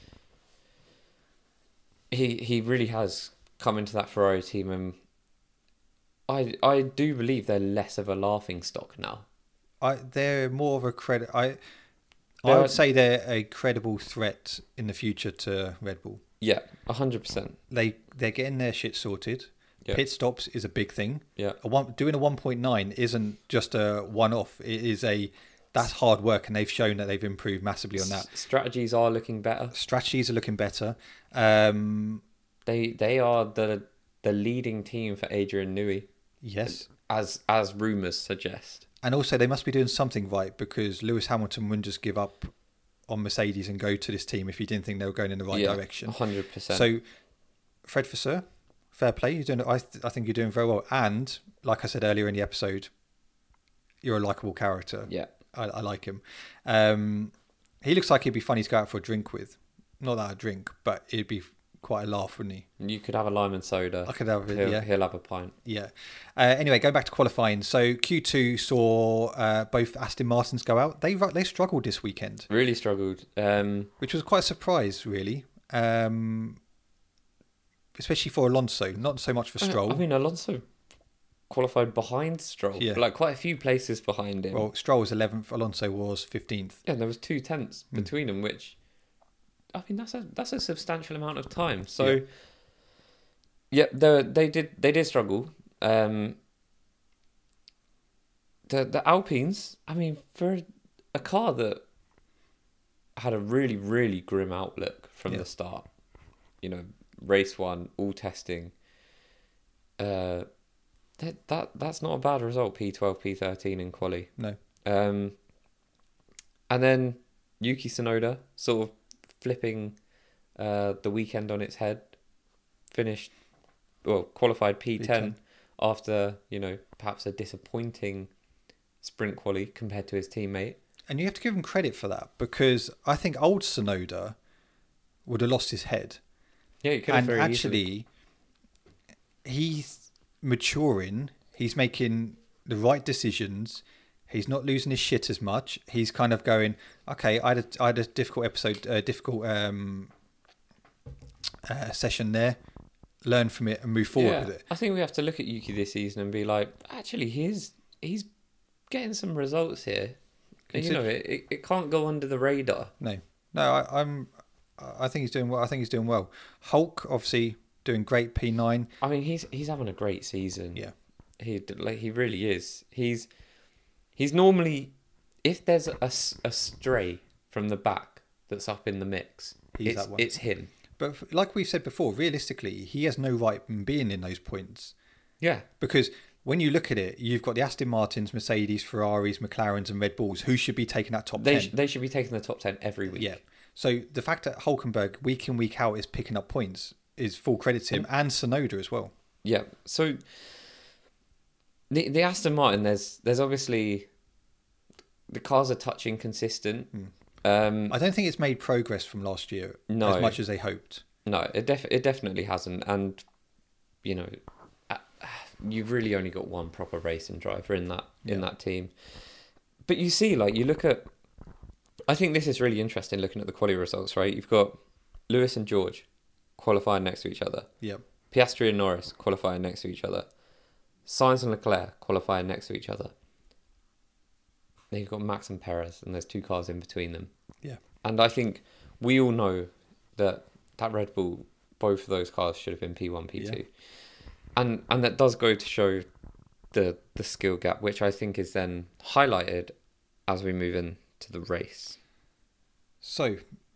he he really has come into that Ferrari team, and I I do believe they're less of a laughing stock now. I, they're more of a credit. I, I They're- would say they're a credible threat in the future to Red Bull. Yeah, a hundred percent. They they're getting their shit sorted. Yeah. Pit stops is a big thing. Yeah. A one, doing a one point nine isn't just a one-off. It is a that's hard work, and they've shown that they've improved massively on that. S- strategies are looking better. Strategies are looking better. Um, They they are the the leading team for Adrian Newey, yes. as as rumours suggest. And also, they must be doing something right, because Lewis Hamilton wouldn't just give up on Mercedes and go to this team if he didn't think they were going in the right Yeah, direction. one hundred percent. So, Fred Vasseur, fair play. You're doing. I th- I think you're doing very well. And like I said earlier in the episode, you're a likable character. Yeah. I, I like him. Um, he looks like he'd be funny to go out for a drink with. Not that I drink, but it'd be quite a laugh, wouldn't he? You could have a lime and soda. I could have it. He'll, Yeah. he'll have a pint. Yeah. Uh, anyway, going back to qualifying. So Q two saw uh, both Aston Martins go out. They they struggled this weekend, Really struggled. Um, which was quite a surprise, really. Um, especially for Alonso, not so much for Stroll. I mean, Alonso qualified behind Stroll, Yeah. like quite a few places behind him. Well, Stroll was eleventh, Alonso was fifteenth. Yeah, there was two tenths Hmm. between them, which I mean that's a that's a substantial amount of time. So Yeah. yeah, they they did they did struggle. Um, the the Alpines, I mean, for a car that had a really really grim outlook from Yeah. the start, you know, race one, all testing. Uh, that that that's not a bad result. P twelve, P thirteen in quali. No. Um, and then Yuki Tsunoda sort of flipping uh, the weekend on its head, finished, well, qualified P ten, P ten. after, you know, perhaps a disappointing sprint quali compared to his teammate. And you have to give him credit for that, because I think old Sonoda would have lost his head. Yeah, you could have And very actually, easily. he's maturing. He's making the right decisions. He's not losing his shit as much. He's kind of going, okay, I had a, I had a difficult episode, uh, difficult um, uh, session there. Learn from it and move forward Yeah, with it. I think we have to look at Yuki this season and be like, actually, he's he's getting some results here. And, you know, it, it, it can't go under the radar. No, no, I, I'm. I think he's doing well. I think he's doing well. Hulk, obviously, doing great. P nine. I mean, he's he's having a great season. Yeah. He like he really is. He's he's normally, if there's a, s- a stray from the back that's up in the mix, He's it's that one. it's him. But f- like we said before, realistically, he has no right in being in those points, Yeah. because when you look at it, you've got the Aston Martins, Mercedes, Ferraris, McLarens, and Red Bulls who should be taking that top They ten. sh- they should be taking the top ten every week. Yeah. So the fact that Hulkenberg week in week out is picking up points is full credit to him, and Sonoda as well. Yeah. So the the Aston Martin, there's there's obviously the cars are touch inconsistent. Um, I don't think it's made progress from last year No. as much as they hoped. No, it def- it definitely hasn't, and you know, uh, you've really only got one proper racing driver in that in Yeah. that team. But you see, like you look at, I think this is really interesting looking at the quality results. Right, you've got Lewis and George qualifying next to each other. Yep. Piastri and Norris qualifying next to each other. Sainz and Leclerc qualifying next to each other. Then you've got Max and Perez, and there's two cars in between them. Yeah. And I think we all know that that Red Bull, both of those cars should have been P one, P two. Yeah. And and that does go to show the the skill gap, which I think is then highlighted as we move into the race. So,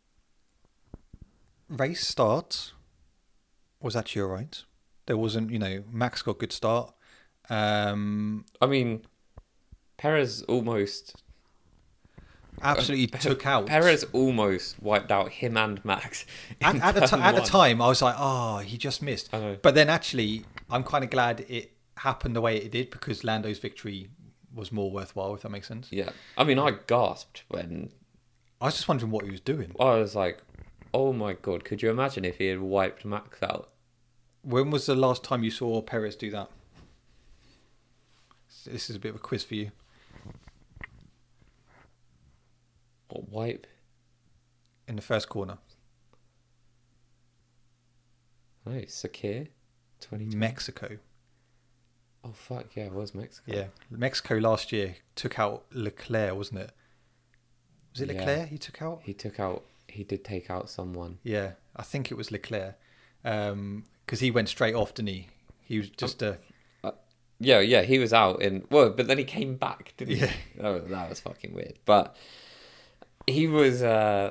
race start was actually all right. There wasn't, you know, Max got a good start. Um, I mean, Perez almost absolutely took out. Perez almost wiped out him and Max. At, in at, the, t- turn at the one. time, I was like, oh, he just missed. I know. But then actually, I'm kind of glad it happened the way it did, because Lando's victory was more worthwhile, if that makes sense. Yeah, I mean, I gasped when I was just wondering what he was doing. I was like, "Oh my god!" Could you imagine if he had wiped Max out? When was the last time you saw Perez do that? This is a bit of a quiz for you. Or wipe? In the first corner. No, Sakir, twenty. Mexico. Oh fuck yeah, it was Mexico. Yeah. Mexico last year took out Leclerc, wasn't it? Was it Yeah. Leclerc he took out? He took out. He did take out someone. Yeah, I think it was Leclerc. Because he went straight off, didn't he? He was just a Yeah, yeah, he was out in well, but then he came back, didn't he? Yeah. Oh, that was fucking weird. But he was. Uh,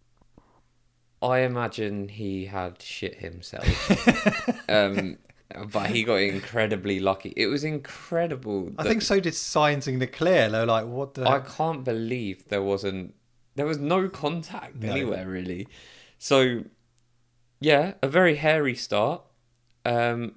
I imagine he had shit himself. um, but he got incredibly lucky. It was incredible. I that- think so did Sainz and Leclerc. They're like, what the? I can't believe there wasn't. There was no contact No. anywhere really. So, yeah, a very hairy start. Um,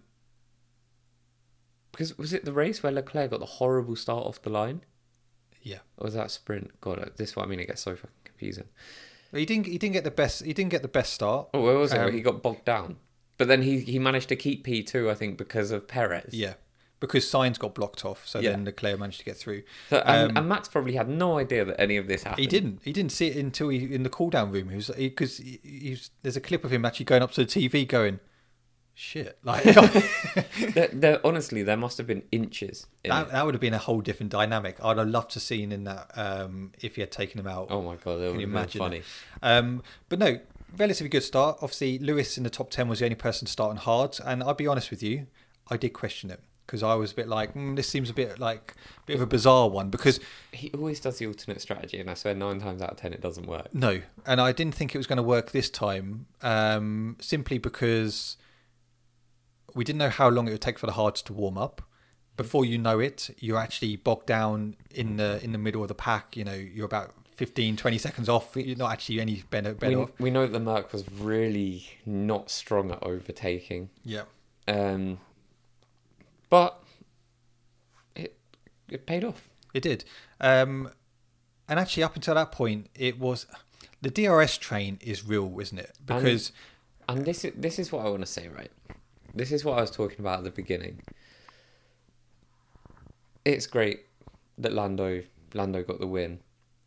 because was it the race where Leclerc got the horrible start off the line? Yeah. Or was that sprint? God, this is what I mean. It gets so fucking confusing. He didn't. He didn't get the best. He didn't get the best start. Oh, where was it? Um, he got bogged down. But then he, he managed to keep P two, I think, because of Perez. Yeah, because Sainz got blocked off, so Yeah. then Leclerc managed to get through. So, and, Um, and Max probably had no idea that any of this happened. He didn't. He didn't see it until he in the cool down room. He was because he, he, was- there's a clip of him actually going up to the T V going, "Shit!" Like there, there, honestly, there must have been inches. In that. it. That would have been a whole different dynamic. I'd have loved to seen in that um, if he had taken him out. Oh my god, that would you have been imagine funny. Um, but no, relatively good start. Obviously, Lewis in the top ten was the only person starting hard, and I'll be honest with you, I did question it because I was a bit like, mm, this seems a bit like a bit of a bizarre one because He always does the alternate strategy, and I swear nine times out of ten it doesn't work. no, and I didn't think it was going to work this time, um, simply because we didn't know how long it would take for the hards to warm up. Before you know it, you're actually bogged down in the in the middle of the pack. You know, you're about fifteen, twenty seconds off. You're not actually any better, better We, off. we know that Merck was really not strong at overtaking. Yeah. Um, but it it paid off. It did. Um, and actually, up until that point, it was the D R S train is real, isn't it? Because And this is this is what I want to say, right? This is what I was talking about at the beginning. It's great that Lando Lando got the win,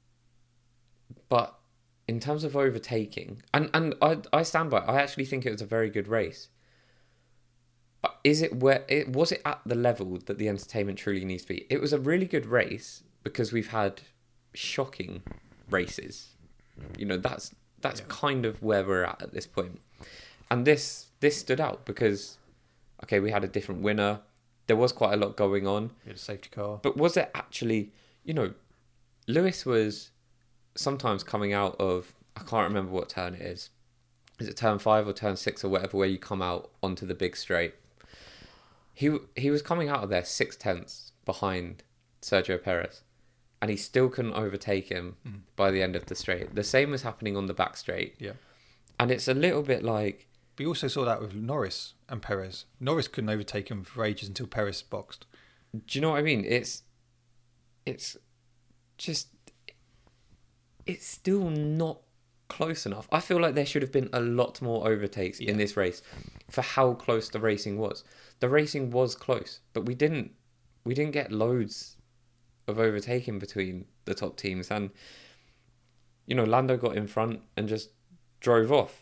but in terms of overtaking, and and I I stand by it, I actually think it was a very good race. But is it where it was it at the level that the entertainment truly needs to be? It was a really good race because we've had shocking races. You know, that's that's Yeah. kind of where we're at at this point. And this this stood out because okay, we had a different winner. There was quite a lot going on. we had a safety car. But was it actually, you know, Lewis was sometimes coming out of, I can't remember what turn it is. Is it turn five or turn six or whatever, where you come out onto the big straight? He he was coming out of there six tenths behind Sergio Perez, and he still couldn't overtake him Mm. by the end of the straight. The same was happening on the back straight. Yeah. And it's a little bit like, We also saw that with Norris and Perez. Norris couldn't overtake him for ages until Perez boxed. do you know what I mean? It's, it's just, it's still not close enough. I feel like there should have been a lot more overtakes Yeah. in this race for how close the racing was. The racing was close, but we didn't, we didn't get loads of overtaking between the top teams. And, you know, Lando got in front and just drove off.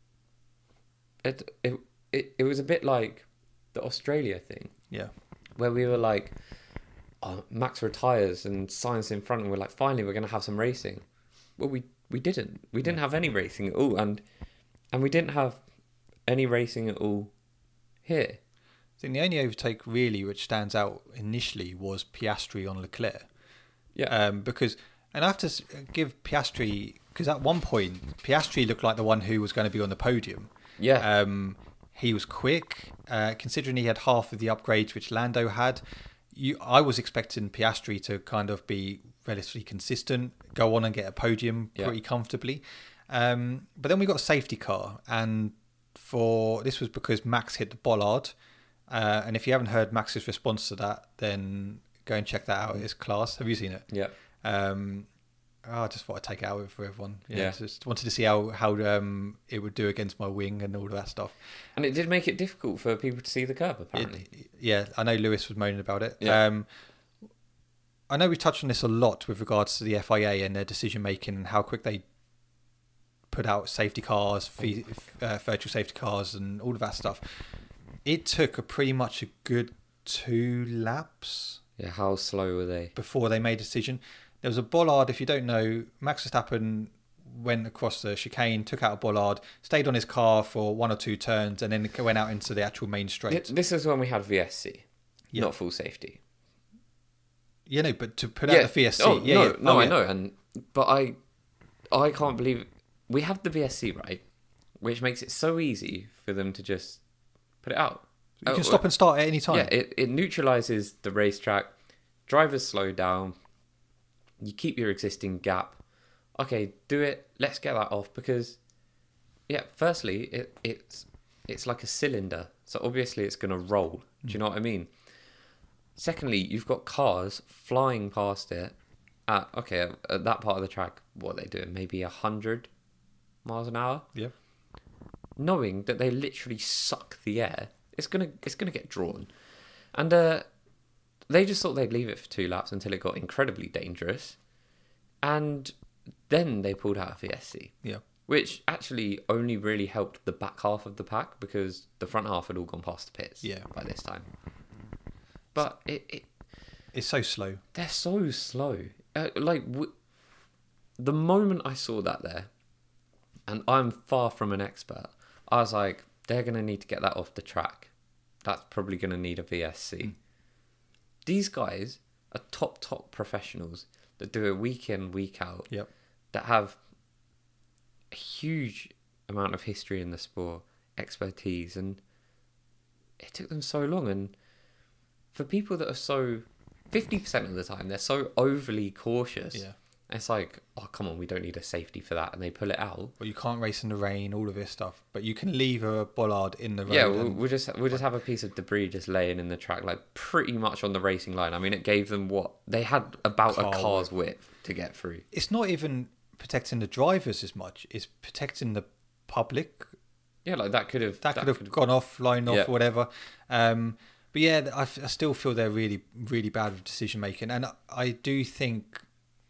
It, it, it, it was a bit like the Australia thing, Yeah. where we were like, oh, Max retires and Sainz in front, and we're like, finally, we're going to have some racing. Well, we, we didn't. We didn't have any racing at all, and and we didn't have any racing at all here. I think the only overtake really which stands out initially was Piastri on Leclerc. Yeah, Um, because, and I have to s- give Piastri, because at one point, Piastri looked like the one who was going to be on the podium. yeah, Um, he was quick, uh, considering he had half of the upgrades which Lando had. You, I was expecting Piastri to kind of be relatively consistent, go on and get a podium Yeah. pretty comfortably. Um, but then we got a safety car, and for this was because Max hit the bollard. Uh, and if you haven't heard Max's response to that, then go and check that out. It's class. Have you seen it? yeah. Um, oh, I just thought I'd take it out for everyone. Yeah, Yeah. just wanted to see how how um, it would do against my wing and all of that stuff. And it did make it difficult for people to see the curve, apparently. It, yeah, I know Lewis was moaning about it. Yeah. Um, I know we've touched on this a lot with regards to the F I A and their decision making and how quick they put out safety cars, fee, uh, virtual safety cars, and all of that stuff. It took a pretty much a good two laps Yeah, how slow were they? before they made a decision. There was a bollard, if you don't know, Max Verstappen went across the chicane, took out a bollard, stayed on his car for one or two turns, and then went out into the actual main straight. This is when we had V S C, Yeah. not full safety. You know, but to put Yeah. out the V S C, Oh, yeah, no, yeah. no, Oh, I yeah. know, and but I, I can't believe we have the V S C, right, which makes it so easy for them to just put it out. You can Oh, stop and start at any time. Yeah, it, it neutralizes the racetrack. Drivers slow down. You keep your existing gap. Okay, do it. Let's get that off because, yeah. Firstly, it it's it's like a cylinder, so obviously it's going to roll. Do you know what I mean? Secondly, you've got cars flying past it at okay at, at that part of the track. What are they doing? Maybe a hundred miles an hour. Yeah. Knowing that they literally suck the air, it's gonna it's gonna get drawn, and uh, they just thought they'd leave it for two laps until it got incredibly dangerous, and then they pulled out a V S C, Yeah. which actually only really helped the back half of the pack because the front half had all gone past the pits Yeah. by this time. But it, it It's so slow. they're so slow. Uh, like w- the moment I saw that there, and I'm far from an expert, I was like, they're gonna need to get that off the track. That's probably gonna need a V S C. Mm. These guys are top top professionals that do it week in week out. Yep. That have a huge amount of history in the sport, expertise, and it took them so long. And for people that are so fifty percent of the time, they're so overly cautious. Yeah. It's like, oh, come on, we don't need a safety for that. And they pull it out. Well, you can't race in the rain, all of this stuff, but you can leave a bollard in the road. Yeah, we'll, and- we'll just we'll just have a piece of debris just laying in the track, like pretty much on the racing line. I mean, it gave them what they had about Car a car's width to get through. It's not even protecting the drivers as much; it's protecting the public. Yeah, like that could have That, could have gone off, flown off, Yeah. or whatever. Um, but yeah, I, f- I still feel they're really, really bad with decision making, and I, I do think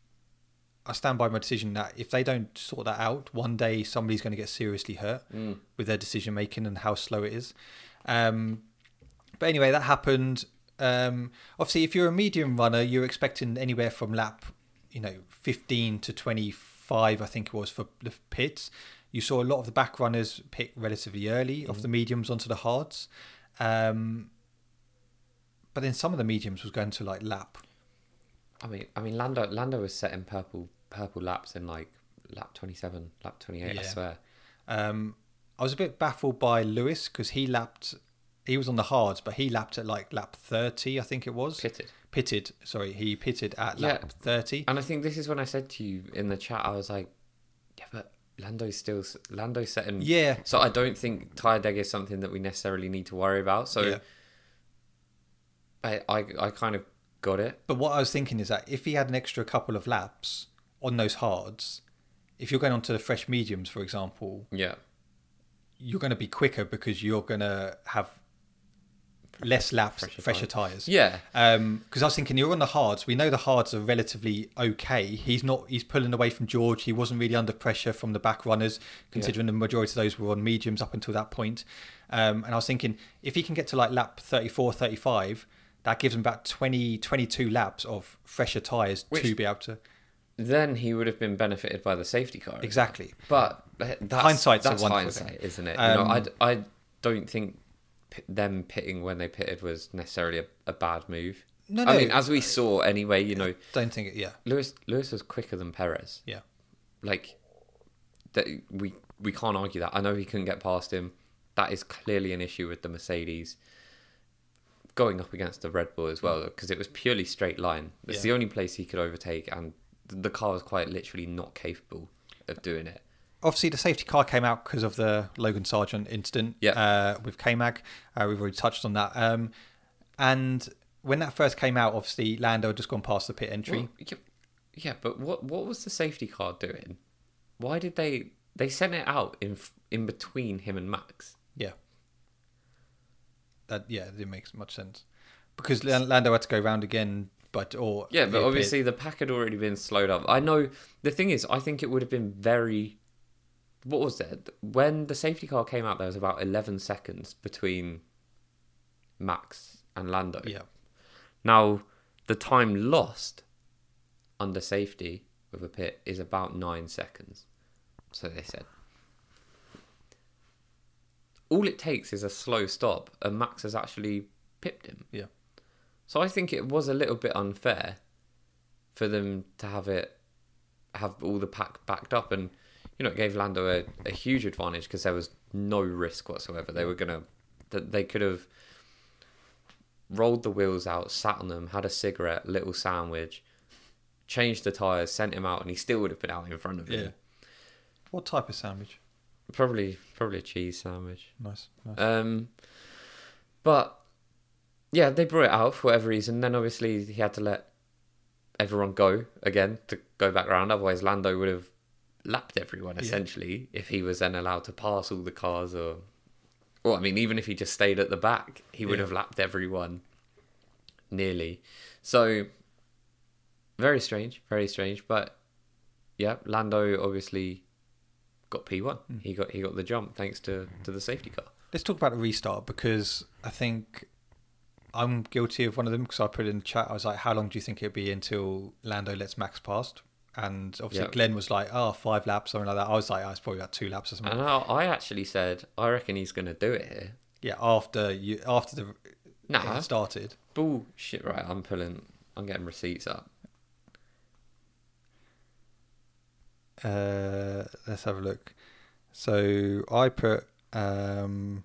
I stand by my decision that if they don't sort that out, one day somebody's going to get seriously hurt Mm. with their decision making and how slow it is. Um, but anyway, that happened. Um, obviously, if you're a medium runner, you're expecting anywhere from lap, you know, fifteen to twenty-five, I think it was, for the pits. You saw a lot of the back runners pit relatively early Mm. off the mediums onto the hards. Um, but then some of the mediums was going to like lap. I mean, I mean, Lando Lando was setting purple purple laps in like lap twenty-seven, lap twenty-eight. I Yeah. swear. Um, I was a bit baffled by Lewis because he lapped, he was on the hards, but he lapped at like lap thirty, I think it was. Pitted. Pitted, sorry, he pitted at Yeah. lap thirty. And I think this is when I said to you in the chat, I was like, yeah, but Lando's still Lando's setting. Yeah. So I don't think tyre deg is something that we necessarily need to worry about. So Yeah. I, I I kind of got it. But what I was thinking is that if he had an extra couple of laps on those hards, if you're going on to the fresh mediums, for example, Yeah. you're going to be quicker because you're going to have less laps, Fresher fresher, tyres. Yeah. Um, because I was thinking you're on the hards. We know the hards are relatively okay. He's not. He's pulling away from George. He wasn't really under pressure from the back runners, considering the majority of those were on mediums up until that point. Um, and I was thinking if he can get to like lap thirty-four, thirty-five, that gives him about twenty, twenty-two laps of fresher tyres Which- to be able to. Then he would have been benefited by the safety car. Exactly. But that's, Hindsight's a that's wonderful hindsight, thing. isn't it? Um, you know, I, I don't think p- them pitting when they pitted was necessarily a, a bad move. No, I no. mean, as we saw anyway, you know, Don't think it. Yeah. Lewis Lewis was quicker than Perez. Yeah. Like that, we we can't argue that. I know he couldn't get past him. That is clearly an issue with the Mercedes going up against the Red Bull as well, because it was purely straight line. It's Yeah. the only place he could overtake, and the car was quite literally not capable of doing it. Obviously, the safety car came out because of the Logan Sargent incident Yeah. uh, with K-Mag. Uh, we've already touched on that. Um, and when that first came out, obviously, Lando had just gone past the pit entry. Well, yeah, yeah, but what what was the safety car doing? Why did they they sent it out in f- in between him and Max? Yeah. That yeah, it makes much sense. Because Lan- Lando had to go round again, but or Yeah, but it obviously the pack had already been slowed up. I know the thing is, I think it would have been very. What was there when the safety car came out? There was about eleven seconds between Max and Lando. appeared- Yeah. Now the time lost under safety with a pit is about nine seconds. so they said. All it takes is a slow stop, and Max has actually pipped him. Yeah. So I think it was a little bit unfair for them to have it, have all the pack backed up, and you know, it gave Lando a, a huge advantage because there was no risk whatsoever. They were gonna, they could have rolled the wheels out, sat on them, had a cigarette, little sandwich, changed the tyres, sent him out, and he still would have been out in front of him. Yeah. What type of sandwich? Probably, probably a cheese sandwich. Nice. nice. Um, but yeah, they brought it out for whatever reason. Then obviously he had to let everyone go again to go back round. Otherwise, Lando would have lapped everyone essentially yeah. if he was then allowed to pass all the cars. Or, well, I mean, even if he just stayed at the back, he would yeah. have lapped everyone nearly. So very strange, very strange. But yeah, Lando obviously got P one. Mm. He got he got the jump thanks to, to the safety car. Let's talk about the restart, because I think I'm guilty of one of them, because I put it in the chat. I was like, how long do you think it'd be until Lando lets Max past? And obviously yep. Glenn was like, oh, five laps, something like that. I was like, oh, it's probably about two laps or something. And I, I actually said, I reckon he's going to do it here. Yeah, after you after the nah, it started. Bullshit, right? I'm pulling, I'm getting receipts up. Uh, let's have a look. So I put um,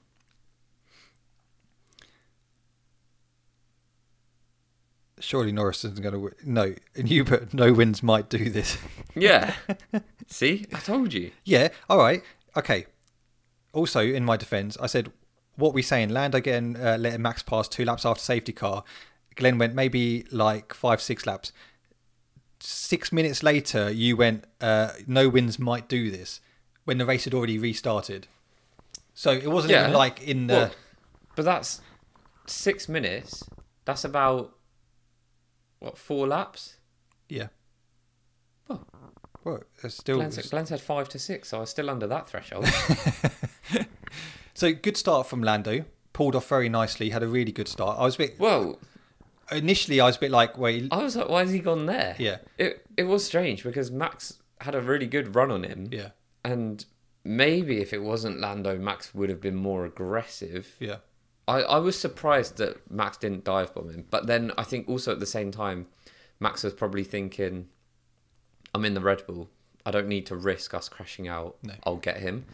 surely Norris isn't going to win. No, and you put no wins might do this. Yeah. See, I told you. Yeah. All right. Okay. Also, in my defence, I said, what we saying? Lando getting uh, letting Max pass two laps after safety car. Glenn went maybe like five, six laps. Six minutes later, you went, uh, no wins might do this, when the race had already restarted. So it wasn't yeah. even like in the... Well, but that's six minutes. That's about, what, four laps? Yeah. Well, well it's still... Glenn said, Glenn said five to six, so I was still under that threshold. So good start from Lando. Pulled off very nicely. Had a really good start. I was a bit... Well... Initially, I was a bit like, wait... I was like, why has he gone there? Yeah. It it was strange because Max had a really good run on him. Yeah. And maybe if it wasn't Lando, Max would have been more aggressive. Yeah. I, I was surprised that Max didn't dive bomb him. But then I think also at the same time, Max was probably thinking, I'm in the Red Bull. I don't need to risk us crashing out. No. I'll get him.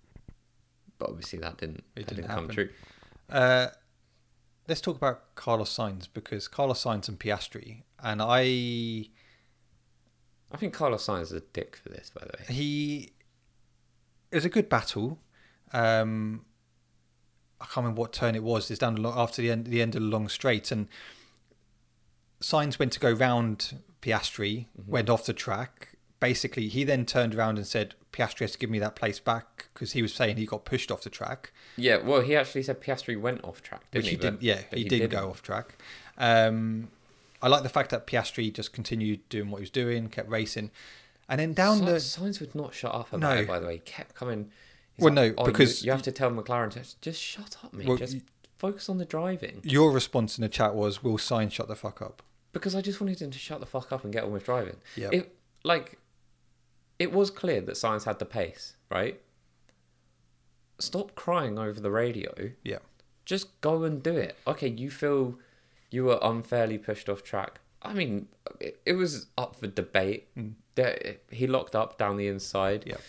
But obviously that didn't, it that didn't, didn't come happen. true. Uh, let's talk about Carlos Sainz, because Carlos Sainz and Piastri, and I... I think Carlos Sainz is a dick for this, by the way. He... It was a good battle. Um, I can't remember what turn it was. It's down the long, after the end, the end of the long straight, and Sainz went to go round Piastri, mm-hmm. went off the track. Basically, he then turned around and said, Piastri has to give me that place back, because he was saying he got pushed off the track. Yeah, well, he actually said Piastri went off track, didn't Which he? he But, didn't, yeah, but he, he didn't didn't go off track. Um, I like the fact that Piastri just continued doing what he was doing, kept racing. And then down Sa- the... Sainz would not shut up about No. it, by the way. He kept coming... He's Well, like, no, "Oh, because- You, you have to tell McLaren to just shut up, mate. Well, just y- focus on the driving. Your response in the chat was, will Sainz shut the fuck up? Because I just wanted him to shut the fuck up and get on with driving. Yeah. It, like, it was clear that Sainz had the pace, right? Stop crying over the radio. Yeah. Just go and do it. Okay, you feel you were unfairly pushed off track. I mean, it, it was up for debate. Mm. There, he locked up down the inside. Yeah.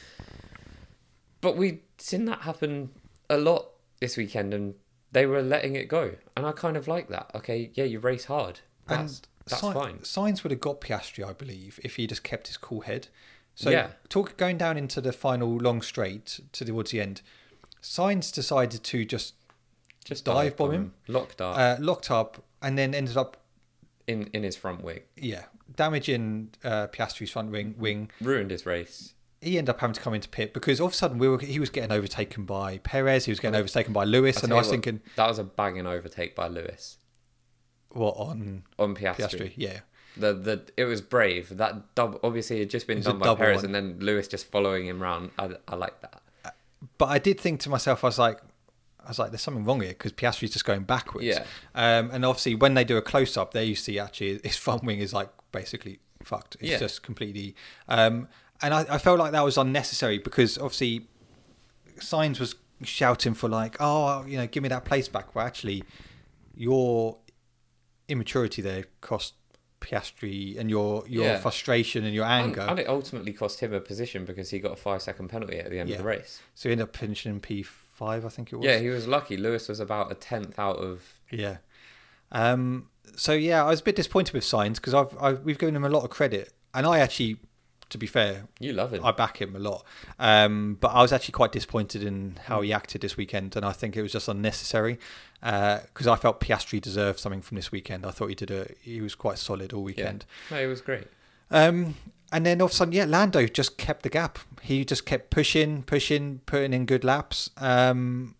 But we'd seen that happen a lot this weekend, and they were letting it go. And I kind of like that. Okay, yeah, you race hard. That's, And that's Sainz, fine. Sainz would have got Piastri, I believe, if he just kept his cool head. So Yeah. talk going down into the final long straight to towards the end, Sainz decided to just Just dive bomb him, Locked up uh, locked up, and then ended up, in, in his front wing. yeah, damaging uh, Piastri's front wing. Wing. Ruined his race. He ended up having to come into pit because all of a sudden we were he was getting overtaken by Perez, he was getting overtaken by Lewis, I'll and tell I was you what, thinking, that was a banging overtake by Lewis what on on Piastri. Piastri? Yeah. The the it was brave. That double obviously had just been It was a done by double Perez, one. and then Lewis just following him round. I I like that. But I did think to myself, I was like, I was like, there's something wrong here because Piastri's just going backwards. Yeah. Um, and obviously, when they do a close up, there you see actually his front wing is like basically fucked. It's Yeah. just completely. Um, and I, I felt like that was unnecessary because obviously Sainz was shouting for like, oh, you know, give me that place back. Well, actually, your immaturity there cost Piastri, and your your Yeah. frustration and your anger. And, and it ultimately cost him a position because he got a five second penalty at the end Yeah. of the race. So he ended up finishing in P five, I think it was. Yeah, he was lucky. Lewis was about a tenth out of. Yeah. Um, so yeah, I was a bit disappointed with Sainz because I've, I've we've given him a lot of credit, and I actually, to be fair, You love him. I back him a lot. Um, but I was actually quite disappointed in how he acted this weekend, and I think it was just unnecessary because uh, I felt Piastri deserved something from this weekend. I thought he did a he was quite solid all weekend. Yeah. No, it was great. Um, and then all of a sudden, yeah, Lando just kept the gap. He just kept pushing, pushing, putting in good laps, um,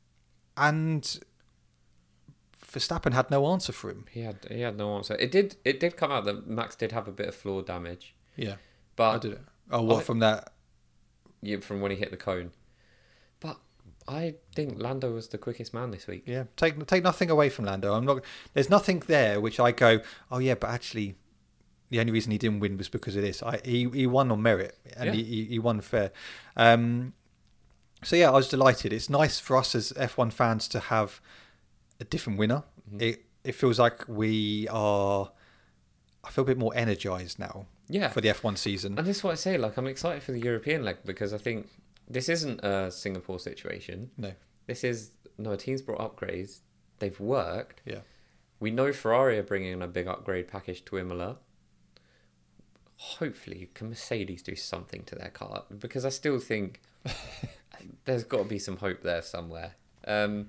and Verstappen had no answer for him. He had he had no answer. It did it did come out that Max did have a bit of floor damage. Yeah, but I did it. Oh, what I, from that? Yeah, from when he hit the cone. But I think Lando was the quickest man this week. Yeah, take take nothing away from Lando. I'm not. There's nothing there which I go, oh yeah, but actually, the only reason he didn't win was because of this. I he he won on merit and Yeah. he he won fair. Um, so yeah, I was delighted. It's nice for us as F one fans to have a different winner. Mhm. It it feels like we are. I feel a bit more energized now. Yeah. For the F one season. And this is what I say, like I'm excited for the European leg because I think this isn't a Singapore situation. No. This is no teams brought upgrades. They've worked. Yeah. We know Ferrari are bringing in a big upgrade package to Imola. Hopefully, can Mercedes do something to their car? Because I still think there's got to be some hope there somewhere. Um,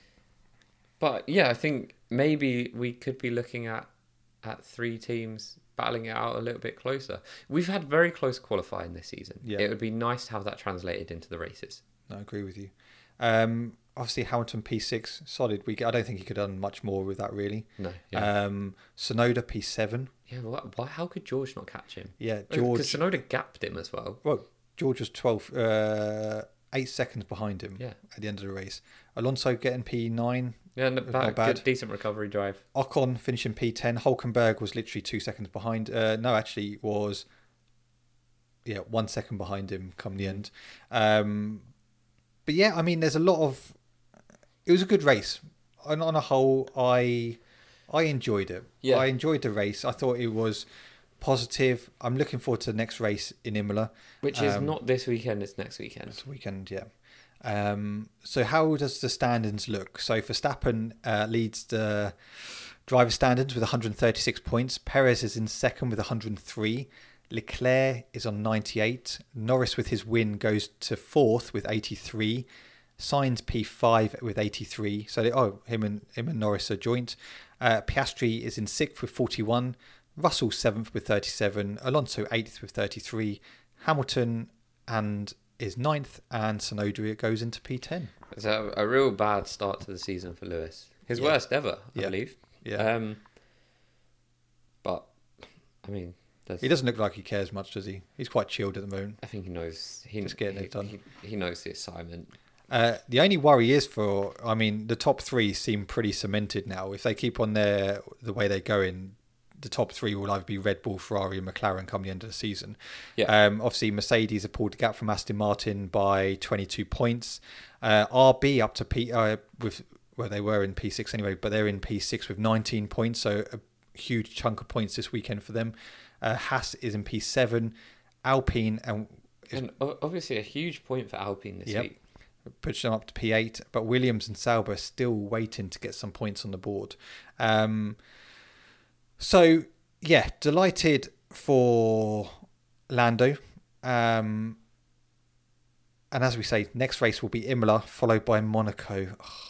but yeah, I think maybe we could be looking at at three teams battling it out a little bit closer. We've had very close qualifying this season. Yeah. It would be nice to have that translated into the races. No, I agree with you. Um, obviously, Hamilton P six, solid week. I don't think he could have done much more with that, really. No. Yeah. Um, Sonoda P seven. yeah. Why, why? How could George not catch him? Yeah, Because George. Tsunoda gapped him as well. Well, George was twelve, uh, eight seconds behind him Yeah. at the end of the race. Alonso getting P nine. Yeah, not Not bad, bad. Good, decent recovery drive. Ocon finishing P ten. Hulkenberg was literally two seconds behind. Uh, no, actually was, yeah, one second behind him come the end. Um, but yeah, I mean, there's a lot of. It was a good race. On, on a whole, I I enjoyed it. Yeah. I enjoyed the race. I thought it was positive. I'm looking forward to the next race in Imola. Which is Um, not this weekend, it's next weekend. This weekend, yeah. Um, so how does the standings look? So Verstappen uh, leads the driver standings with one hundred thirty-six points. Perez is in second with one hundred three. Leclerc is on ninety-eight. Norris with his win goes to fourth with eighty-three. Sainz P five with eighty-three. So they, oh, him and him and Norris are joint. Uh, Piastri is in sixth with forty-one. Russell seventh with thirty-seven. Alonso eighth with thirty-three. Hamilton and is ninth, and Tsunoda goes into P ten. It's a, a real bad start to the season for Lewis. His Yeah. worst ever, I Yeah. believe. Yeah, Um, but, I mean, there's, he doesn't look like he cares much, does he? He's quite chilled at the moment. I think he knows. He, Just getting he, it done. He, he knows the assignment. Uh, the only worry is for, I mean, the top three seem pretty cemented now. If they keep on their the way they're going, the top three will either be Red Bull, Ferrari, and McLaren come the end of the season. Yeah. Um, obviously, Mercedes have pulled the gap from Aston Martin by twenty-two points. Uh, R B up to P uh, with well, they were in P six anyway, but they're in P six with nineteen points, so a huge chunk of points this weekend for them. Uh, Haas is in P seven. Alpine and And o- obviously a huge point for Alpine this Yep. week. puts them up to P eight, but Williams and Sauber are still waiting to get some points on the board. Um, so, yeah, delighted for Lando. Um, and as we say, next race will be Imola, followed by Monaco.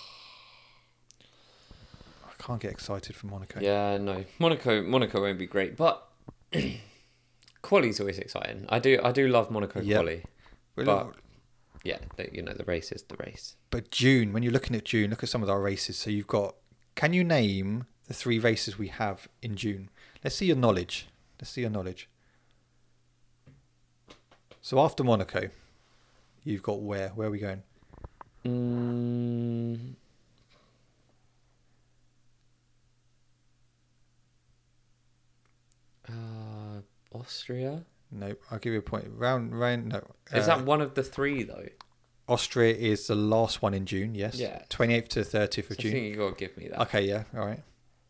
I can't get excited for Monaco. Yeah, no. Monaco Monaco won't be great, but quali's always exciting. I do I do love Monaco Yep. quali. But, But yeah, the, you know, the race is the race. but June, when you're looking at June, look at some of our races. So you've got, can you name the three races we have in June? Let's see your knowledge. Let's see your knowledge. So after Monaco, you've got where? Where are we going? Mm, uh, Austria? No, I'll give you a point. Round, round, no. Is Uh, that one of the three though? Austria is the last one in June, yes. Yeah. twenty-eighth to thirtieth of So I June. think you got to give me that. Okay, yeah, all right.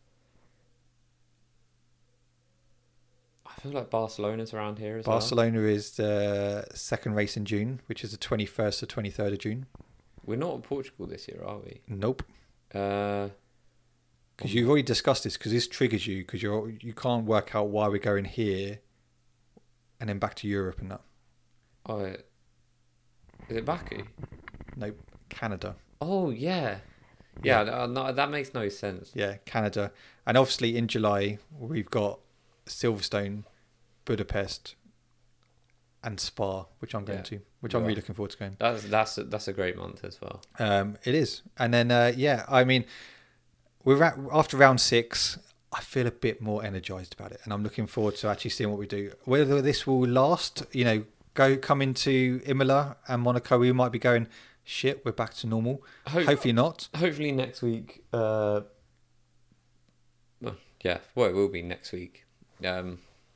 I feel like Barcelona's around here as Barcelona is the second race in June, which is the twenty-first to twenty-third of June. well. We're not in Portugal this year, are we? Nope. Uh, Because you've already discussed this, because this triggers you, because you're you can't work out why we're going here and then back to Europe and that. oh, is it Baku? Nope. Canada. Oh yeah, yeah. No, no, that makes no sense. Yeah, Canada. And obviously in July, we've got Silverstone, Budapest, and Spa, which I'm going Yeah. to, which You I'm are. really looking forward to going. That's that's a, that's a great month as well. Um, it is. And then, uh, yeah, I mean, we're at, after round six, I feel a bit more energized about it. And I'm looking forward to actually seeing what we do. Whether this will last, you know, go come into Imola and Monaco, we might be going, shit, we're back to normal. Hope- Hopefully not. Hopefully next week. Uh, well, yeah, well, it will be next week. Um,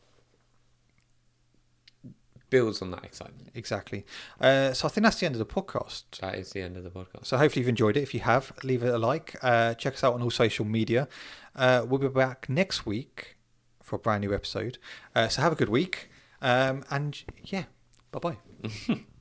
builds on that excitement. Exactly. Uh, so I think that's the end of the podcast. That is the end of the podcast. So hopefully you've enjoyed it. If you have, leave it a like. Uh, check us out on all social media. Uh, we'll be back next week for a brand new episode. Uh, so have a good week. Um, and yeah, bye-bye.